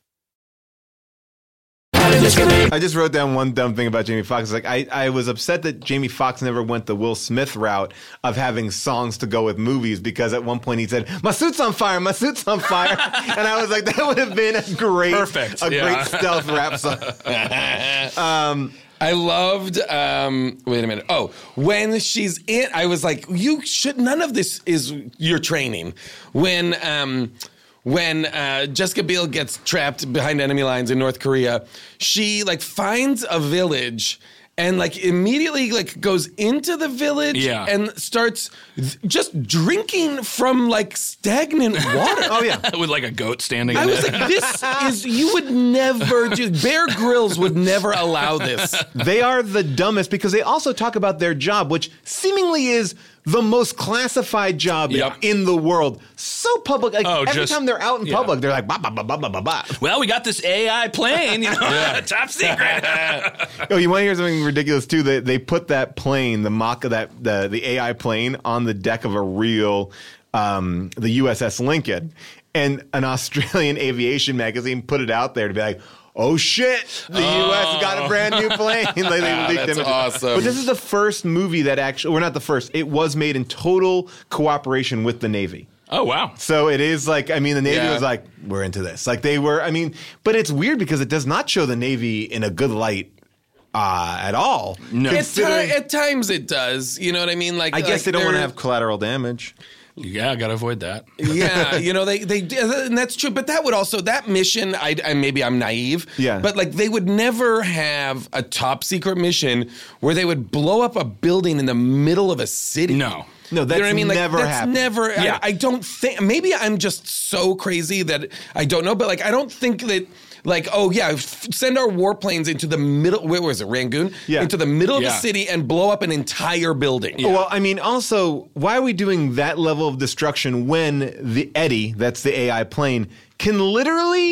I just wrote down one dumb thing about Jamie Foxx. Like I, I was upset that Jamie Foxx never went the Will Smith route of having songs to go with movies, because at one point he said, "My suit's on fire, my suit's on fire," and I was like, that would have been a great, Perfect. a Yeah. great stealth rap song. um, I loved, um, wait a minute. Oh, when she's in, I was like, you should, none of this is your training. When, um, when uh, Jessica Biel gets trapped behind enemy lines in North Korea, she like finds a village and like immediately like goes into the village Yeah. and starts th- just drinking from like stagnant water. oh yeah. With like a goat standing I in was it. like, this is, you would never do, Bear Grylls would never allow this. They are the dumbest because they also talk about their job, which seemingly is the most classified job Yep. in the world. So public. Like Oh, every just- time they're out in yeah. public, they're like, bah, bah, bah, bah, bah, bah, bah. Well, we got this A I plane, you know, top secret. Oh, you want to hear something ridiculous too? They they put that plane, the mock of that the the A I plane, on the deck of a real um, the U S S Lincoln, and an Australian aviation magazine put it out there to be like, oh shit, the Oh. U S got a brand new plane. Like, they leaked That's images. awesome. But this is the first movie that actually, we're not the first. It was made in total cooperation with the Navy. Oh, wow. So it is like, I mean, the Navy Yeah. was like, we're into this. Like they were, I mean, but it's weird because it does not show the Navy in a good light uh, at all. No. At, ti- Considering- at times it does. You know what I mean? Like I guess like they don't want to they're- have collateral damage. Yeah, I got to avoid that. Yeah, you know they they and that's true. But that would also that mission. I, I maybe I'm naive. Yeah. But like they would never have a top secret mission where they would blow up a building in the middle of a city. No. No, You that's know what I mean? Like, never that's happened. never. Yeah. I, I don't think. Maybe I'm just so crazy that I don't know. But like, I don't think that. Like, oh yeah, f- send our warplanes into the middle. Where was it? Rangoon. Yeah. Into the middle of Yeah. the city and blow up an entire building. Well, I mean, also, why are we doing that level of destruction when the Eddie, that's the A I plane, can literally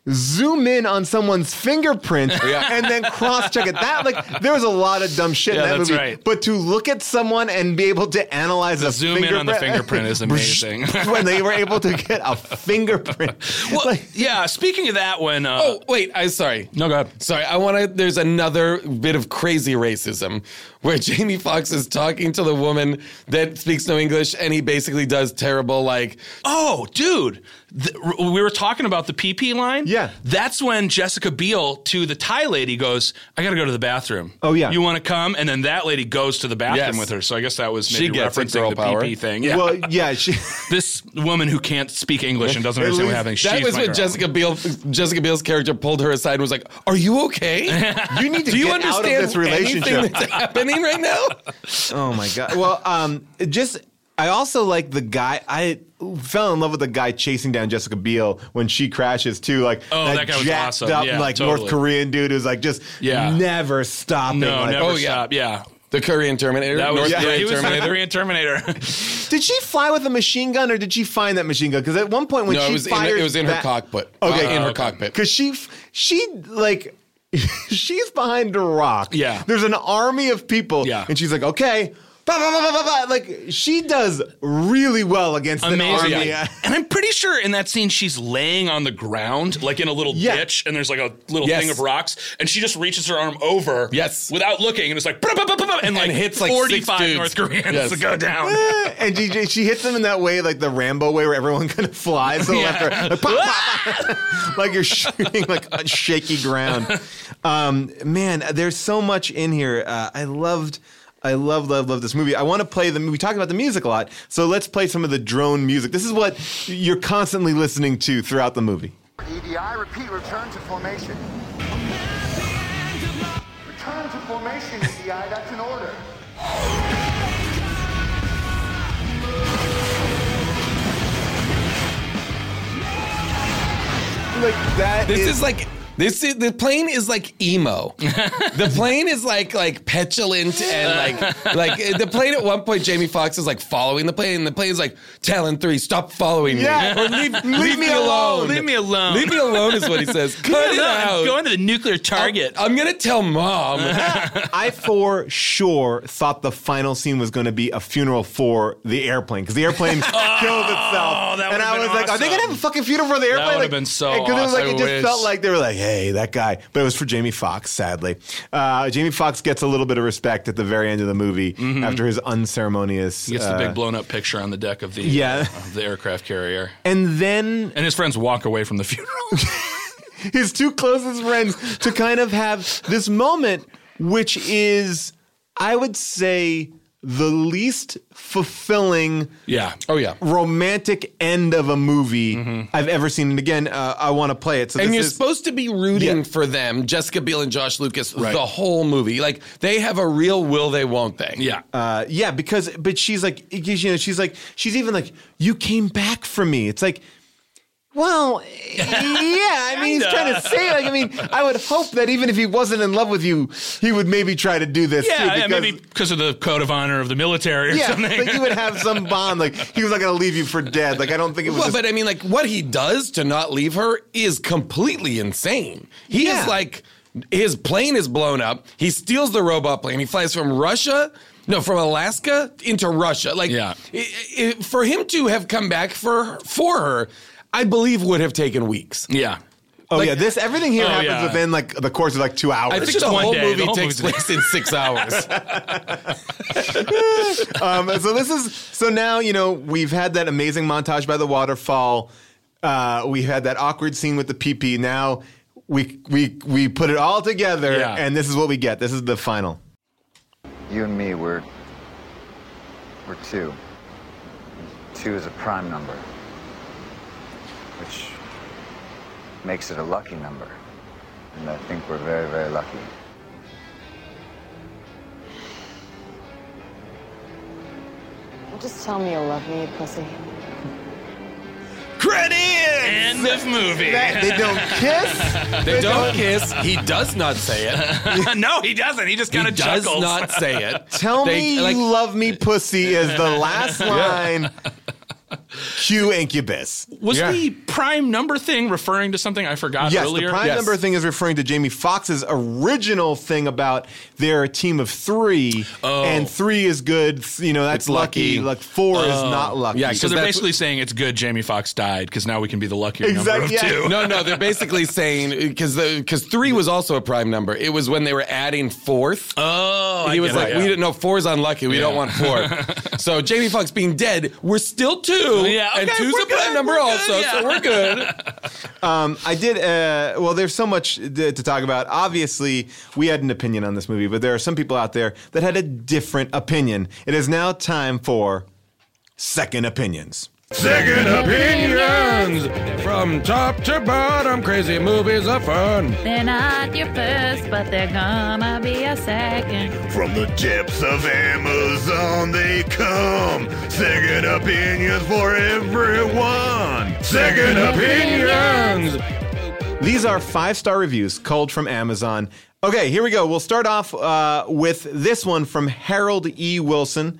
zoom in on someone's fingerprint and then cross-check it. That like there was a lot of dumb shit Yeah, in that that's movie. right. But to look at someone and be able to analyze The a zoom in fingerprint, on the fingerprint is amazing. when they were able to get a fingerprint. Well, Like, yeah, speaking of that one. Uh, Oh, wait, I'm sorry. No, go ahead. Sorry, I want to. There's another bit of crazy racism where Jamie Foxx is talking to the woman that speaks no English, and he basically does terrible, like, Oh, dude. The, we were talking about the P P line. Yeah. That's when Jessica Biel to the Thai lady goes, I got to go to the bathroom. Oh, yeah. You want to come? And then that lady goes to the bathroom Yes. with her. So I guess that was She maybe gets it, referencing girl the power. P P thing. Yeah. Well, yeah, she, This woman who can't speak English and doesn't At understand least- what happened. that she's was my when girl. Jessica Biel, Jessica Biel's character pulled her aside and was like, "Are you okay? you need to Do you get out of understand this relationship. anything that's happening right now?" Oh my god. Well, um, it just I also like the guy. I fell in love with the guy chasing down Jessica Biel when she crashes too. Like Oh, that guy was jacked awesome. up Yeah, like totally. North Korean dude who's like just Yeah. never stopping. No, Like, never oh, yeah. stop. Yeah. The Korean Terminator. That was, North yeah, Korean he was the Terminator. Korean Terminator. Did she fly with a machine gun or did she find that machine gun? Because at one point when No, she it was in, fired, it was in her that- cockpit. Okay, Uh, in her okay. cockpit. Because she she like she's behind a rock. Yeah. There's an army of people. Yeah. And she's like, okay. Bah, bah, bah, bah, bah, bah. Like she does really well against an Amazing. army. And I'm pretty sure in that scene she's laying on the ground, like in a little Yeah. ditch, and there's like a little Yes. thing of rocks, and she just reaches her arm over, Yes. without looking, and it's like, bah, bah, bah, bah, bah, and like And hits, like, forty-five six dudes. North Koreans Yes. to go down. And she, she hits them in that way, like the Rambo way, where everyone kind of flies to the left, or like, pop, pop, pop. Like you're shooting like on shaky ground. Um, man, there's so much in here. Uh, I loved. I love, love, love this movie. I want to play the. We talked about the music a lot, so let's play some of the drone music. This is what you're constantly listening to throughout the movie. E D I, repeat, return to formation. Return to formation, E D I, that's an order. Like that. This is like this is the plane is like emo. The plane is like like petulant and like like the plane at one point Jamie Foxx is like following the plane and the plane is like Talon three, stop following me. Yeah. Or leave, leave, me alone. Leave me alone. Leave me alone is what he says. Cut it out. I'm going to the nuclear target. I'm gonna tell mom. I for sure thought the final scene was going to be a funeral for the airplane because the airplane killed itself. that and I would've was been like, are they going to have a fucking funeral for the airplane? would've Like, been so Because it was like awesome. it just I wish. felt like they were like, hey, that guy. But it was for Jamie Foxx, sadly. Uh, Jamie Foxx gets a little bit of respect at the very end of the movie after his unceremonious. He gets uh, the big blown up picture on the deck of the Yeah. uh, of the aircraft carrier, and then and his friends walk away from the funeral. his two closest friends to kind of have this moment, which is, I would say, the least fulfilling Yeah. Oh yeah. romantic end of a movie I've ever seen. And again, uh, I want to play it. So And this you're is, supposed to be rooting Yeah. for them, Jessica Biel and Josh Lucas, Right. the whole movie. Like they have a real will they won't they. Yeah. uh, yeah, because but she's like, you know, she's like, she's even like, you came back for me. It's like, well, yeah. I mean, he's trying to say, like, I mean, I would hope that even if he wasn't in love with you, he would maybe try to do this too. Yeah, yeah, because- maybe because of the code of honor of the military or Yeah, something. like you would have some bond. Like he was not going to leave you for dead. Like I don't think it was. Well, just- but I mean, like, what he does to not leave her is completely insane. He Yeah. is like, his plane is blown up. He steals the robot plane. He flies from Russia, no, from Alaska into Russia. Like, Yeah. i- i- for him to have come back for for her, I believe would have taken weeks. yeah. oh like- yeah, this everything here Oh, happens yeah. within like the course of like two hours. I think just the one whole day. The movie whole takes movie's- place in six hours. Um, so this is so now you know we've had that amazing montage by the waterfall. Uh, we had that awkward scene with the P P. Now we we we put it all together, Yeah. and this is what we get. This is the final. You and me, we're... we're two. Two is a prime number. Which makes it a lucky number. And I think we're very, very lucky. Just tell me you'll love me, pussy. End of movie. That- they don't kiss. They don't kiss. He does not say it. No, he doesn't. He just He kind of does chuckles. not say it. Tell They- me like- you love me, pussy is the last line. Cue Incubus. Was the prime number thing referring to something I forgot yes, earlier? the prime yes. number thing is referring to Jamie Foxx's original thing about they're a team of three, Oh. and three is good. You know, that's It's lucky. lucky. Like four is Oh. not lucky. Yeah, So they're that's- basically saying it's good Jamie Foxx died because now we can be the luckier Exactly, number of yeah. two. No, no, they're basically saying because because three was also a prime number. It was when they were adding fourth. Oh, I he was get it, like, yeah. we didn't know four's unlucky. We don't Yeah. want four. So Jamie Foxx being dead, we're still two. Yeah, and okay, two's we're a prime good, number we're good, also, yeah. so we're good. Um, I did. Uh, well, there's so much to, to talk about. Obviously, we had an opinion on this movie, but there are some people out there that had a different opinion. It is now time for Second Opinions. Second opinions from top to bottom. Crazy movies are fun. They're not your first, but they're gonna be a second. From the depths of Amazon they come. Second opinions for everyone. Second opinions. These are five-star reviews culled from Amazon. Okay, here we go. We'll start off uh, with this one from Harold E. Wilson.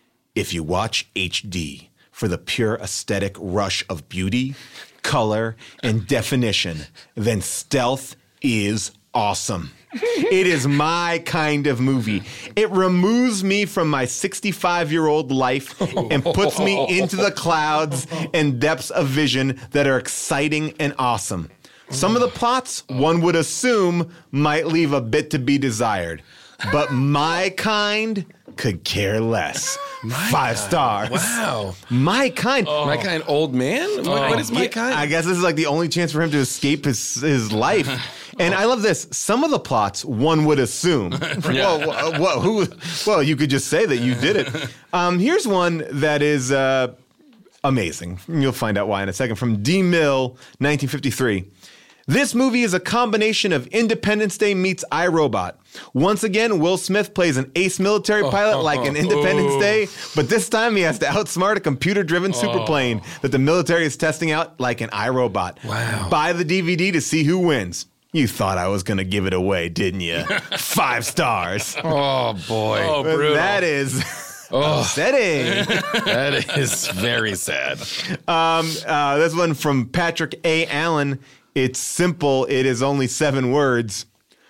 If you watch H D for the pure aesthetic rush of beauty, color, and definition, then Stealth is awesome. It is my kind of movie. It removes me from my sixty-five-year-old life and puts me into the clouds and depths of vision that are exciting and awesome. Some of the plots, one would assume, might leave a bit to be desired. But my kind could care less. Five stars. Wow. My kind. My kind old man? What, what is my Yeah, kind? I guess this is like the only chance for him to escape his his life. And I love this. Some of the plots one would assume. Whoa, whoa, whoa, who? Well, you could just say that you did it. Um, here's one that is uh, amazing. You'll find out why in a second. From D. Mill, nineteen fifty-three. This movie is a combination of Independence Day meets iRobot. Once again, Will Smith plays an ace military pilot like in Independence Day, but this time he has to outsmart a computer-driven superplane that the military is testing out like an iRobot. Wow. Buy the D V D to see who wins. You thought I was going to give it away, didn't you? Five stars. Oh, boy. Oh, brutal. That is upsetting. That is very sad. Um, uh, this one from Patrick A. Allen. It's simple. It is only seven words.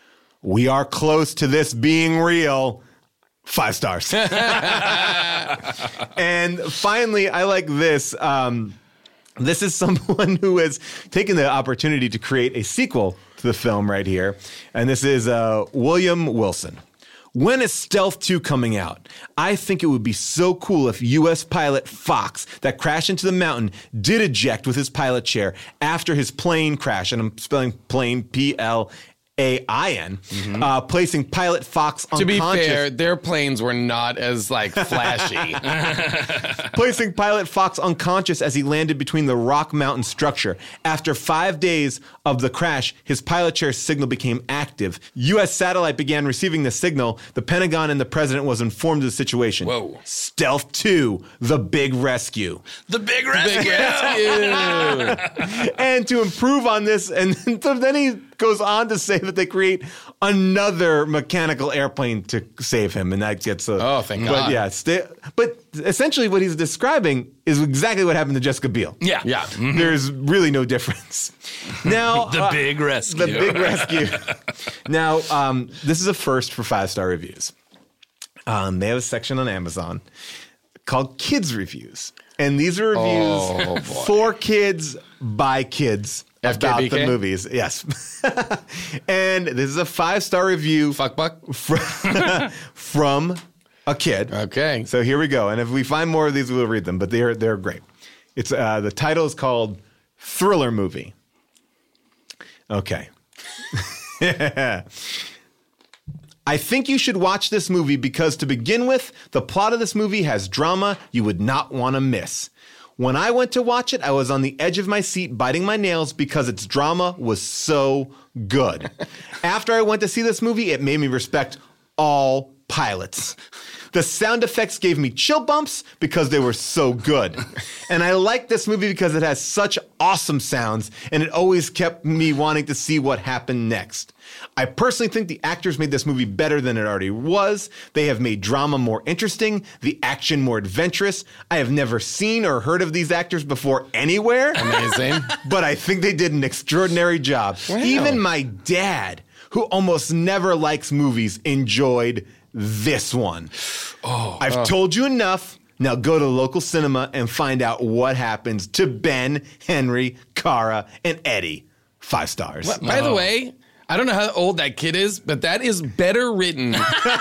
We are close to this being real. Five stars. And finally, I like this. Um, this is someone who has taken the opportunity to create a sequel to the film right here. And this is uh, William Wilson. When is Stealth two coming out? I think it would be so cool if U S pilot Fox that crashed into the mountain did eject with his pilot chair after his plane crash, and I'm spelling plane P L A I N, Mm-hmm. uh, placing pilot Fox To be unconscious. fair, their planes were not as, like, flashy. Placing pilot Fox unconscious as he landed between the Rock Mountain structure. After five days of the crash, his pilot chair signal became active. U S satellite began receiving the signal. The Pentagon and the president was informed of the situation. Whoa. Stealth two, the big rescue. The big rescue. And to improve on this, and then he goes on to say that they create another mechanical airplane to save him, and that gets a. Oh, thank but God. yeah, sta- but essentially what he's describing is exactly what happened to Jessica Biel. Yeah. Yeah. There's really no difference. Now, The uh, big rescue. the big rescue. Now, um, this is a first for five star reviews. Um, they have a section on Amazon called Kids Reviews, and these are reviews Oh, boy. for kids by kids F K about B K? the movies. Yes, and this is a five star review Fuck buck? from, from a kid. Okay. So here we go. And if we find more of these, we'll read them. But they're they're great. It's uh, the title is called Thriller Movie. Okay. I think you should watch this movie because, to begin with, the plot of this movie has drama you would not want to miss. When I went to watch it, I was on the edge of my seat biting my nails because its drama was so good. After I went to see this movie, it made me respect all pilots. The sound effects gave me chill bumps because they were so good. And I like this movie because it has such awesome sounds, and it always kept me wanting to see what happened next. I personally think the actors made this movie better than it already was. They have made drama more interesting, the action more adventurous. I have never seen or heard of these actors before anywhere. Amazing. But I think they did an extraordinary job. Wow. Even my dad, who almost never likes movies, enjoyed this one. Oh, I've oh. told you enough. Now go to the local cinema and find out what happens to Ben, Henry, Cara, and Eddie. Five stars. Well, by oh. the way, I don't know how old that kid is, but that is better written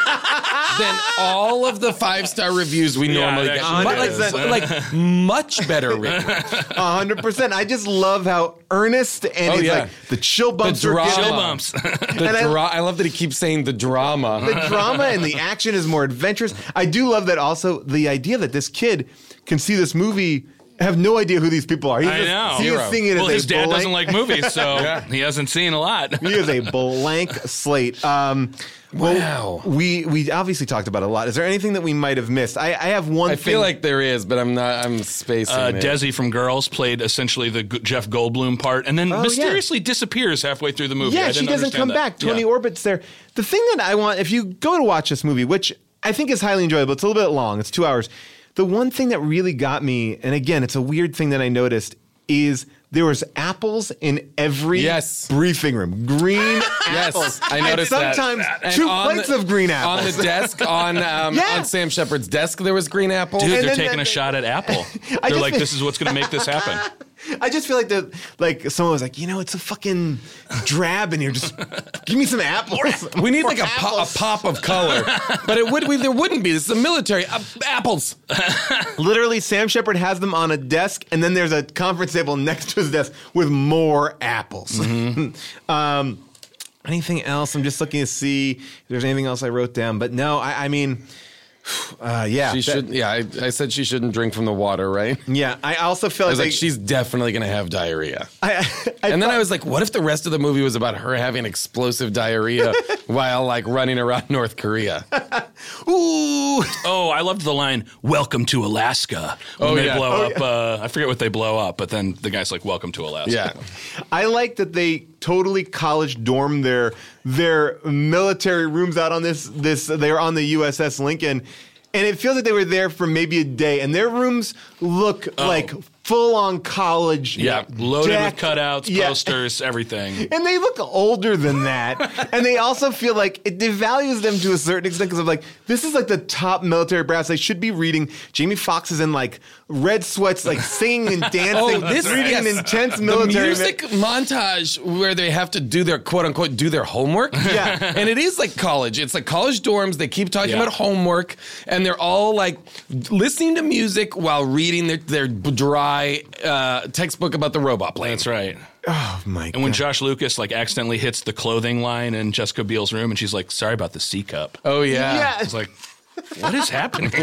than all of the five-star reviews we Yeah, normally it get. actually Mu- like, like much better written. A hundred percent. I just love how earnest and Oh, it's yeah. like the chill bumps The are drama. given. Chill bumps. The And I- dra- I love that he keeps saying the drama. The drama and the action is more adventurous. I do love that also the idea that this kid can see this movie, have no idea who these people are. He's I just, know. He is seeing it well, as his a dad blank, doesn't like movies, so he hasn't seen a lot. He is a blank slate. Um, well, Wow. We we obviously talked about it a lot. Is there anything that we might have missed? I, I have one I thing. feel like there is, but I'm not. I'm spacing Uh, it. Desi from Girls played essentially the G- Jeff Goldblum part, and then Oh, mysteriously disappears halfway through the movie. Yeah, I she didn't doesn't understand come that. back. Tony Yeah. Orbett's there. The thing that I want, if you go to watch this movie, which I think is highly enjoyable, it's a little bit long, it's two hours. The one thing that really got me, and again, it's a weird thing that I noticed, is there was apples in every Yes. briefing room. Green Yes, apples. I noticed and that. sometimes And two on plates the- of green apples. On the desk, on um, Yeah. on Sam Shepard's desk, there was green apple. Dude, And they're then taking that- a shot at Apple. I They're just like, feel- this is what's going to make this happen. I just feel like the like someone was like, you know, it's a fucking drab in here. Just give me some apples. We need More like a, po- a apples. pop of color, but it would we, there wouldn't be. This is a military uh, apples. Literally, Sam Shepard has them on a desk, and then there's a conference table next to his desk with more apples. um, anything else? I'm just looking to see if there's anything else I wrote down. But no, I, I mean, uh, yeah. She that- should. Yeah, I, I said she shouldn't drink from the water, right? Yeah, I also feel I like, was like, they- she's definitely going to have diarrhea. I, I And then thought- I was like, what if the rest of the movie was about her having explosive diarrhea while like running around North Korea? ooh. Oh, I loved the line, welcome to Alaska. When Oh, they yeah. blow Oh, up, uh, I forget what they blow up, but then the guy's like, welcome to Alaska. Yeah. I like that they totally college dormed their their military rooms out on this this they were on the U S S Lincoln, and it feels like they were there for maybe a day, and their rooms look like full on college. Yeah, loaded decked- with cutouts, Yeah. posters, everything. And they look older than that. And they also feel like it devalues them to a certain extent because of like, this is like the top military brass. They should be reading. Jamie Foxx is in like red sweats, like singing and dancing, Oh, this reading yes. an intense The military. music montage where they have to do their quote unquote do their homework. Yeah. And it is like college. It's like college dorms. They keep talking Yeah. about homework and they're all like listening to music while reading their, their dry uh, textbook about the robot plane. That's right. Oh my god. And when Josh Lucas like accidentally hits the clothing line in Jessica Biel's room and she's like, sorry about the C cup. Oh, yeah. Yeah. It's like, what is happening?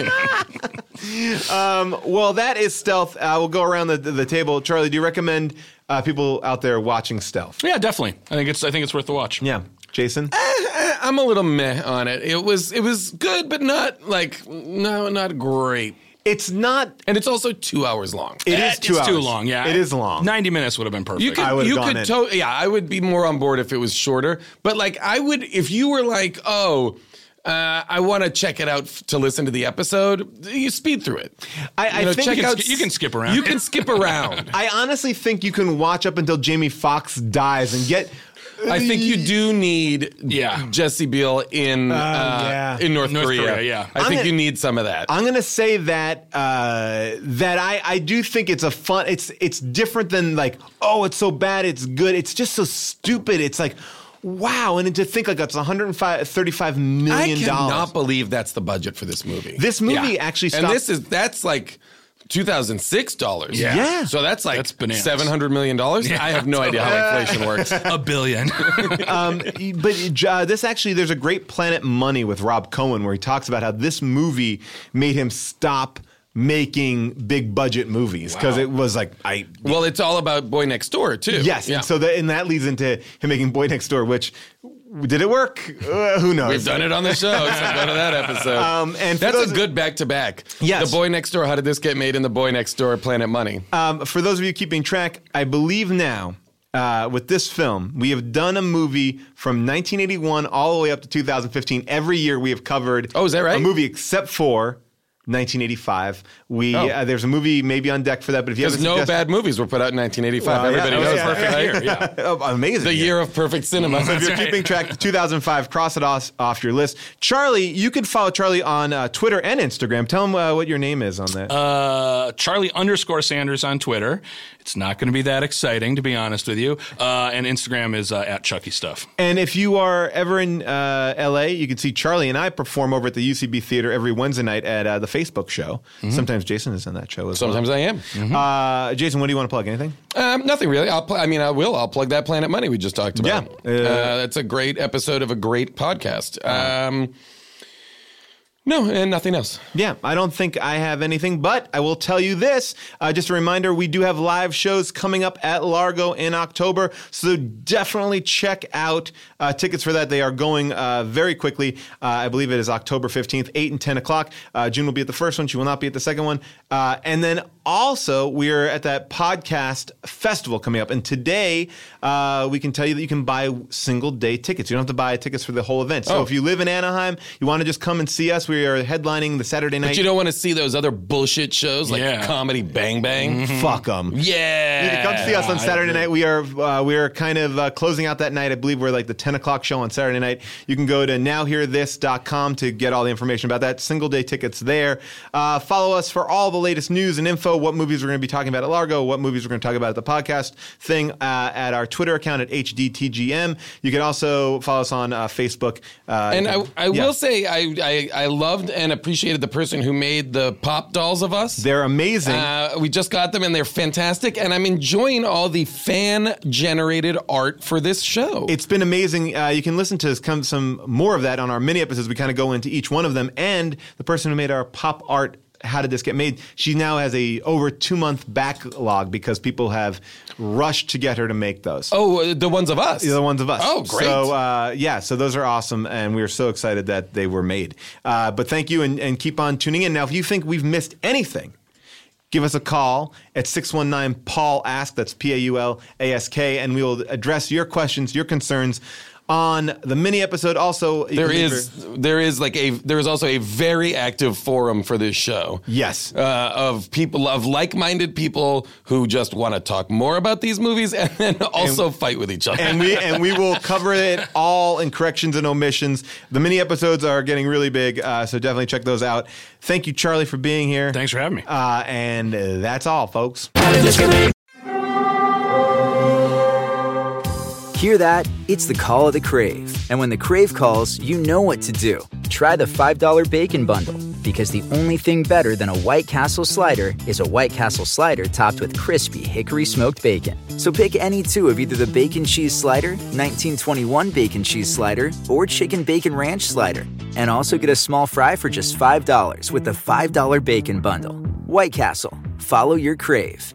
Um, well, that is Stealth. Uh, we'll go around the, the, the table. Charlie, do you recommend uh, people out there watching Stealth? Yeah, definitely. I think it's I think it's worth the watch. Yeah. Jason? I'm a little meh on it. It was it was good, but not like no, not great. It's not, and it's also two hours long. It Eh, is two it's hours. too long. Yeah, It is long. Ninety minutes would have been perfect. You could, I would've you gone could, in. to- yeah, I would be more on board if it was shorter. But like, I would, if you were like, oh, uh, I want to check it out f- to listen to the episode, you speed through it. I, I You know, think check you, can, out sk- you can skip around. You can skip around. I honestly think you can watch up until Jamie Foxx dies and get. I think you do need Yeah. Jesse Biel in uh, yeah. in North, North Korea. Korea, yeah. I I'm think gonna- you need some of that. I'm gonna say that uh, that I, I do think it's a fun. It's it's different than like, oh, it's so bad, it's good. It's just so stupid. It's like, wow, and to think like that's one hundred thirty-five I million cannot dollars. believe that's the budget for this movie. This movie Yeah. actually stopped. and this is that's like two thousand six dollars. Yeah. Yeah. So that's like That's bananas. seven hundred million dollars. I have no idea how inflation works. a billion. um, but uh, this actually, there's a great Planet Money with Rob Cohen where he talks about how this movie made him stop making big budget movies because Wow. it was like I Well, it's all about Boy Next Door too. yes, Yeah. and so that and that leads into him making Boy Next Door, which Did it work? Uh, who knows? We've done it on the show, so go to that episode. Um, and for That's those- a good back-to-back. Yes. The Boy Next Door, How Did This Get Made, and The Boy Next Door, Planet Money. Um, for those of you keeping track, I believe now, uh, with this film, we have done a movie from nineteen eighty-one all the way up to two thousand fifteen. Every year we have covered oh, is that right? a movie except for nineteen eighty-five. We Oh. uh, there's a movie maybe on deck for that, but if you have Because no suggest- bad movies were put out in nineteen eighty-five. Well, yeah, Everybody that was knows a that. perfect right? year. Oh, amazing. The year of perfect cinema. So if you're keeping track, two thousand five, cross it off, off your list. Charlie, you can follow Charlie on uh, Twitter and Instagram. Tell him uh, what your name is on that. Uh, Charlie underscore Sanders on Twitter. It's not going to be that exciting, to be honest with you. Uh, and Instagram is uh, at Chucky Stuff. And if you are ever in uh, L A, you can see Charlie and I perform over at the U C B Theater every Wednesday night at uh, the Facebook show. Mm-hmm. Sometimes Jason is in that show as Sometimes well. I am. Mm-hmm. Uh, Jason, what do you want to plug? Anything? Um, nothing really. I'll pl- I mean, I will. I'll plug that Planet Money we just talked about. Yeah. Uh, Uh, that's a great episode of a great podcast. Um, no, and nothing else. Yeah, I don't think I have anything, but I will tell you this. Uh, just a reminder, we do have live shows coming up at Largo in October, so definitely check out uh, tickets for that. They are going uh, very quickly. Uh, I believe it is October fifteenth, eight and ten o'clock. Uh, June will be at the first one. She will not be at the second one. Uh, and then also, we're at that podcast festival coming up. And today, uh, we can tell you that you can buy single-day tickets. You don't have to buy tickets for the whole event. So Oh. if you live in Anaheim, you want to just come and see us, we are headlining the Saturday night. But you don't want to see those other bullshit shows like Yeah. Comedy Bang Bang? Fuck them. Yeah. You can come see us on Saturday night. We are uh, we are kind of uh, closing out that night. I believe we're like the ten o'clock show on Saturday night. You can go to now hear this dot com to get all the information about that. Single day tickets there. Uh, follow us for all the latest news and info. What movies we're going to be talking about at Largo. What movies we're going to talk about at the podcast thing uh, at our Twitter account at H D T G M. You can also follow us on uh, Facebook. Uh, And I, I yeah. will say, I, I I loved and appreciated the person who made the pop dolls of us. They're amazing. Uh, we just got them and they're fantastic. And I'm enjoying all the fan generated art for this show. It's been amazing. Uh, you can listen to come some more of that on our mini episodes. We kind of go into each one of them. And the person who made our pop art, How Did This Get Made? She now has a over two month backlog because people have rushed to get her to make those. Oh, uh, the ones of us. The ones of us. Oh, great. So, uh, yeah, so those are awesome, and we are so excited that they were made. Uh, but thank you, and, and keep on tuning in. Now, if you think we've missed anything, give us a call at six one nine Paul Ask. That's P A U L A S K, and we will address your questions, your concerns on the mini episode. Also, you There can leave is your- there is like a there is also a very active forum for this show. Yes. Uh, of people of like-minded people who just want to talk more about these movies and then also And- fight with each other. and we and we will cover it all in corrections and omissions. The mini episodes are getting really big, uh, so definitely check those out. Thank you, Charlie, for being here. Thanks for having me. Uh, and uh, that's all, folks. Hear that? It's the call of the Crave. And when the Crave calls, you know what to do. Try the five dollar Bacon Bundle, because the only thing better than a White Castle slider is a White Castle slider topped with crispy hickory smoked bacon. So pick any two of either the Bacon Cheese Slider, nineteen twenty-one Bacon Cheese Slider, or Chicken Bacon Ranch Slider. And also get a small fry for just five dollars with the five dollar Bacon Bundle. White Castle. Follow your Crave.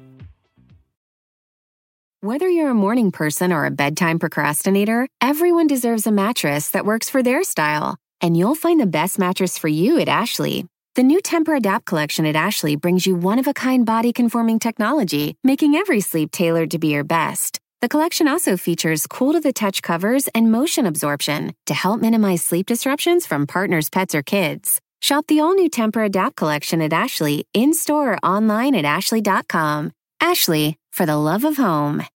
Whether you're a morning person or a bedtime procrastinator, everyone deserves a mattress that works for their style. And you'll find the best mattress for you at Ashley. The new Temper-Adapt collection at Ashley brings you one-of-a-kind body-conforming technology, making every sleep tailored to be your best. The collection also features cool-to-the-touch covers and motion absorption to help minimize sleep disruptions from partners, pets, or kids. Shop the all-new Temper-Adapt collection at Ashley, in-store or online at ashley dot com. Ashley, for the love of home.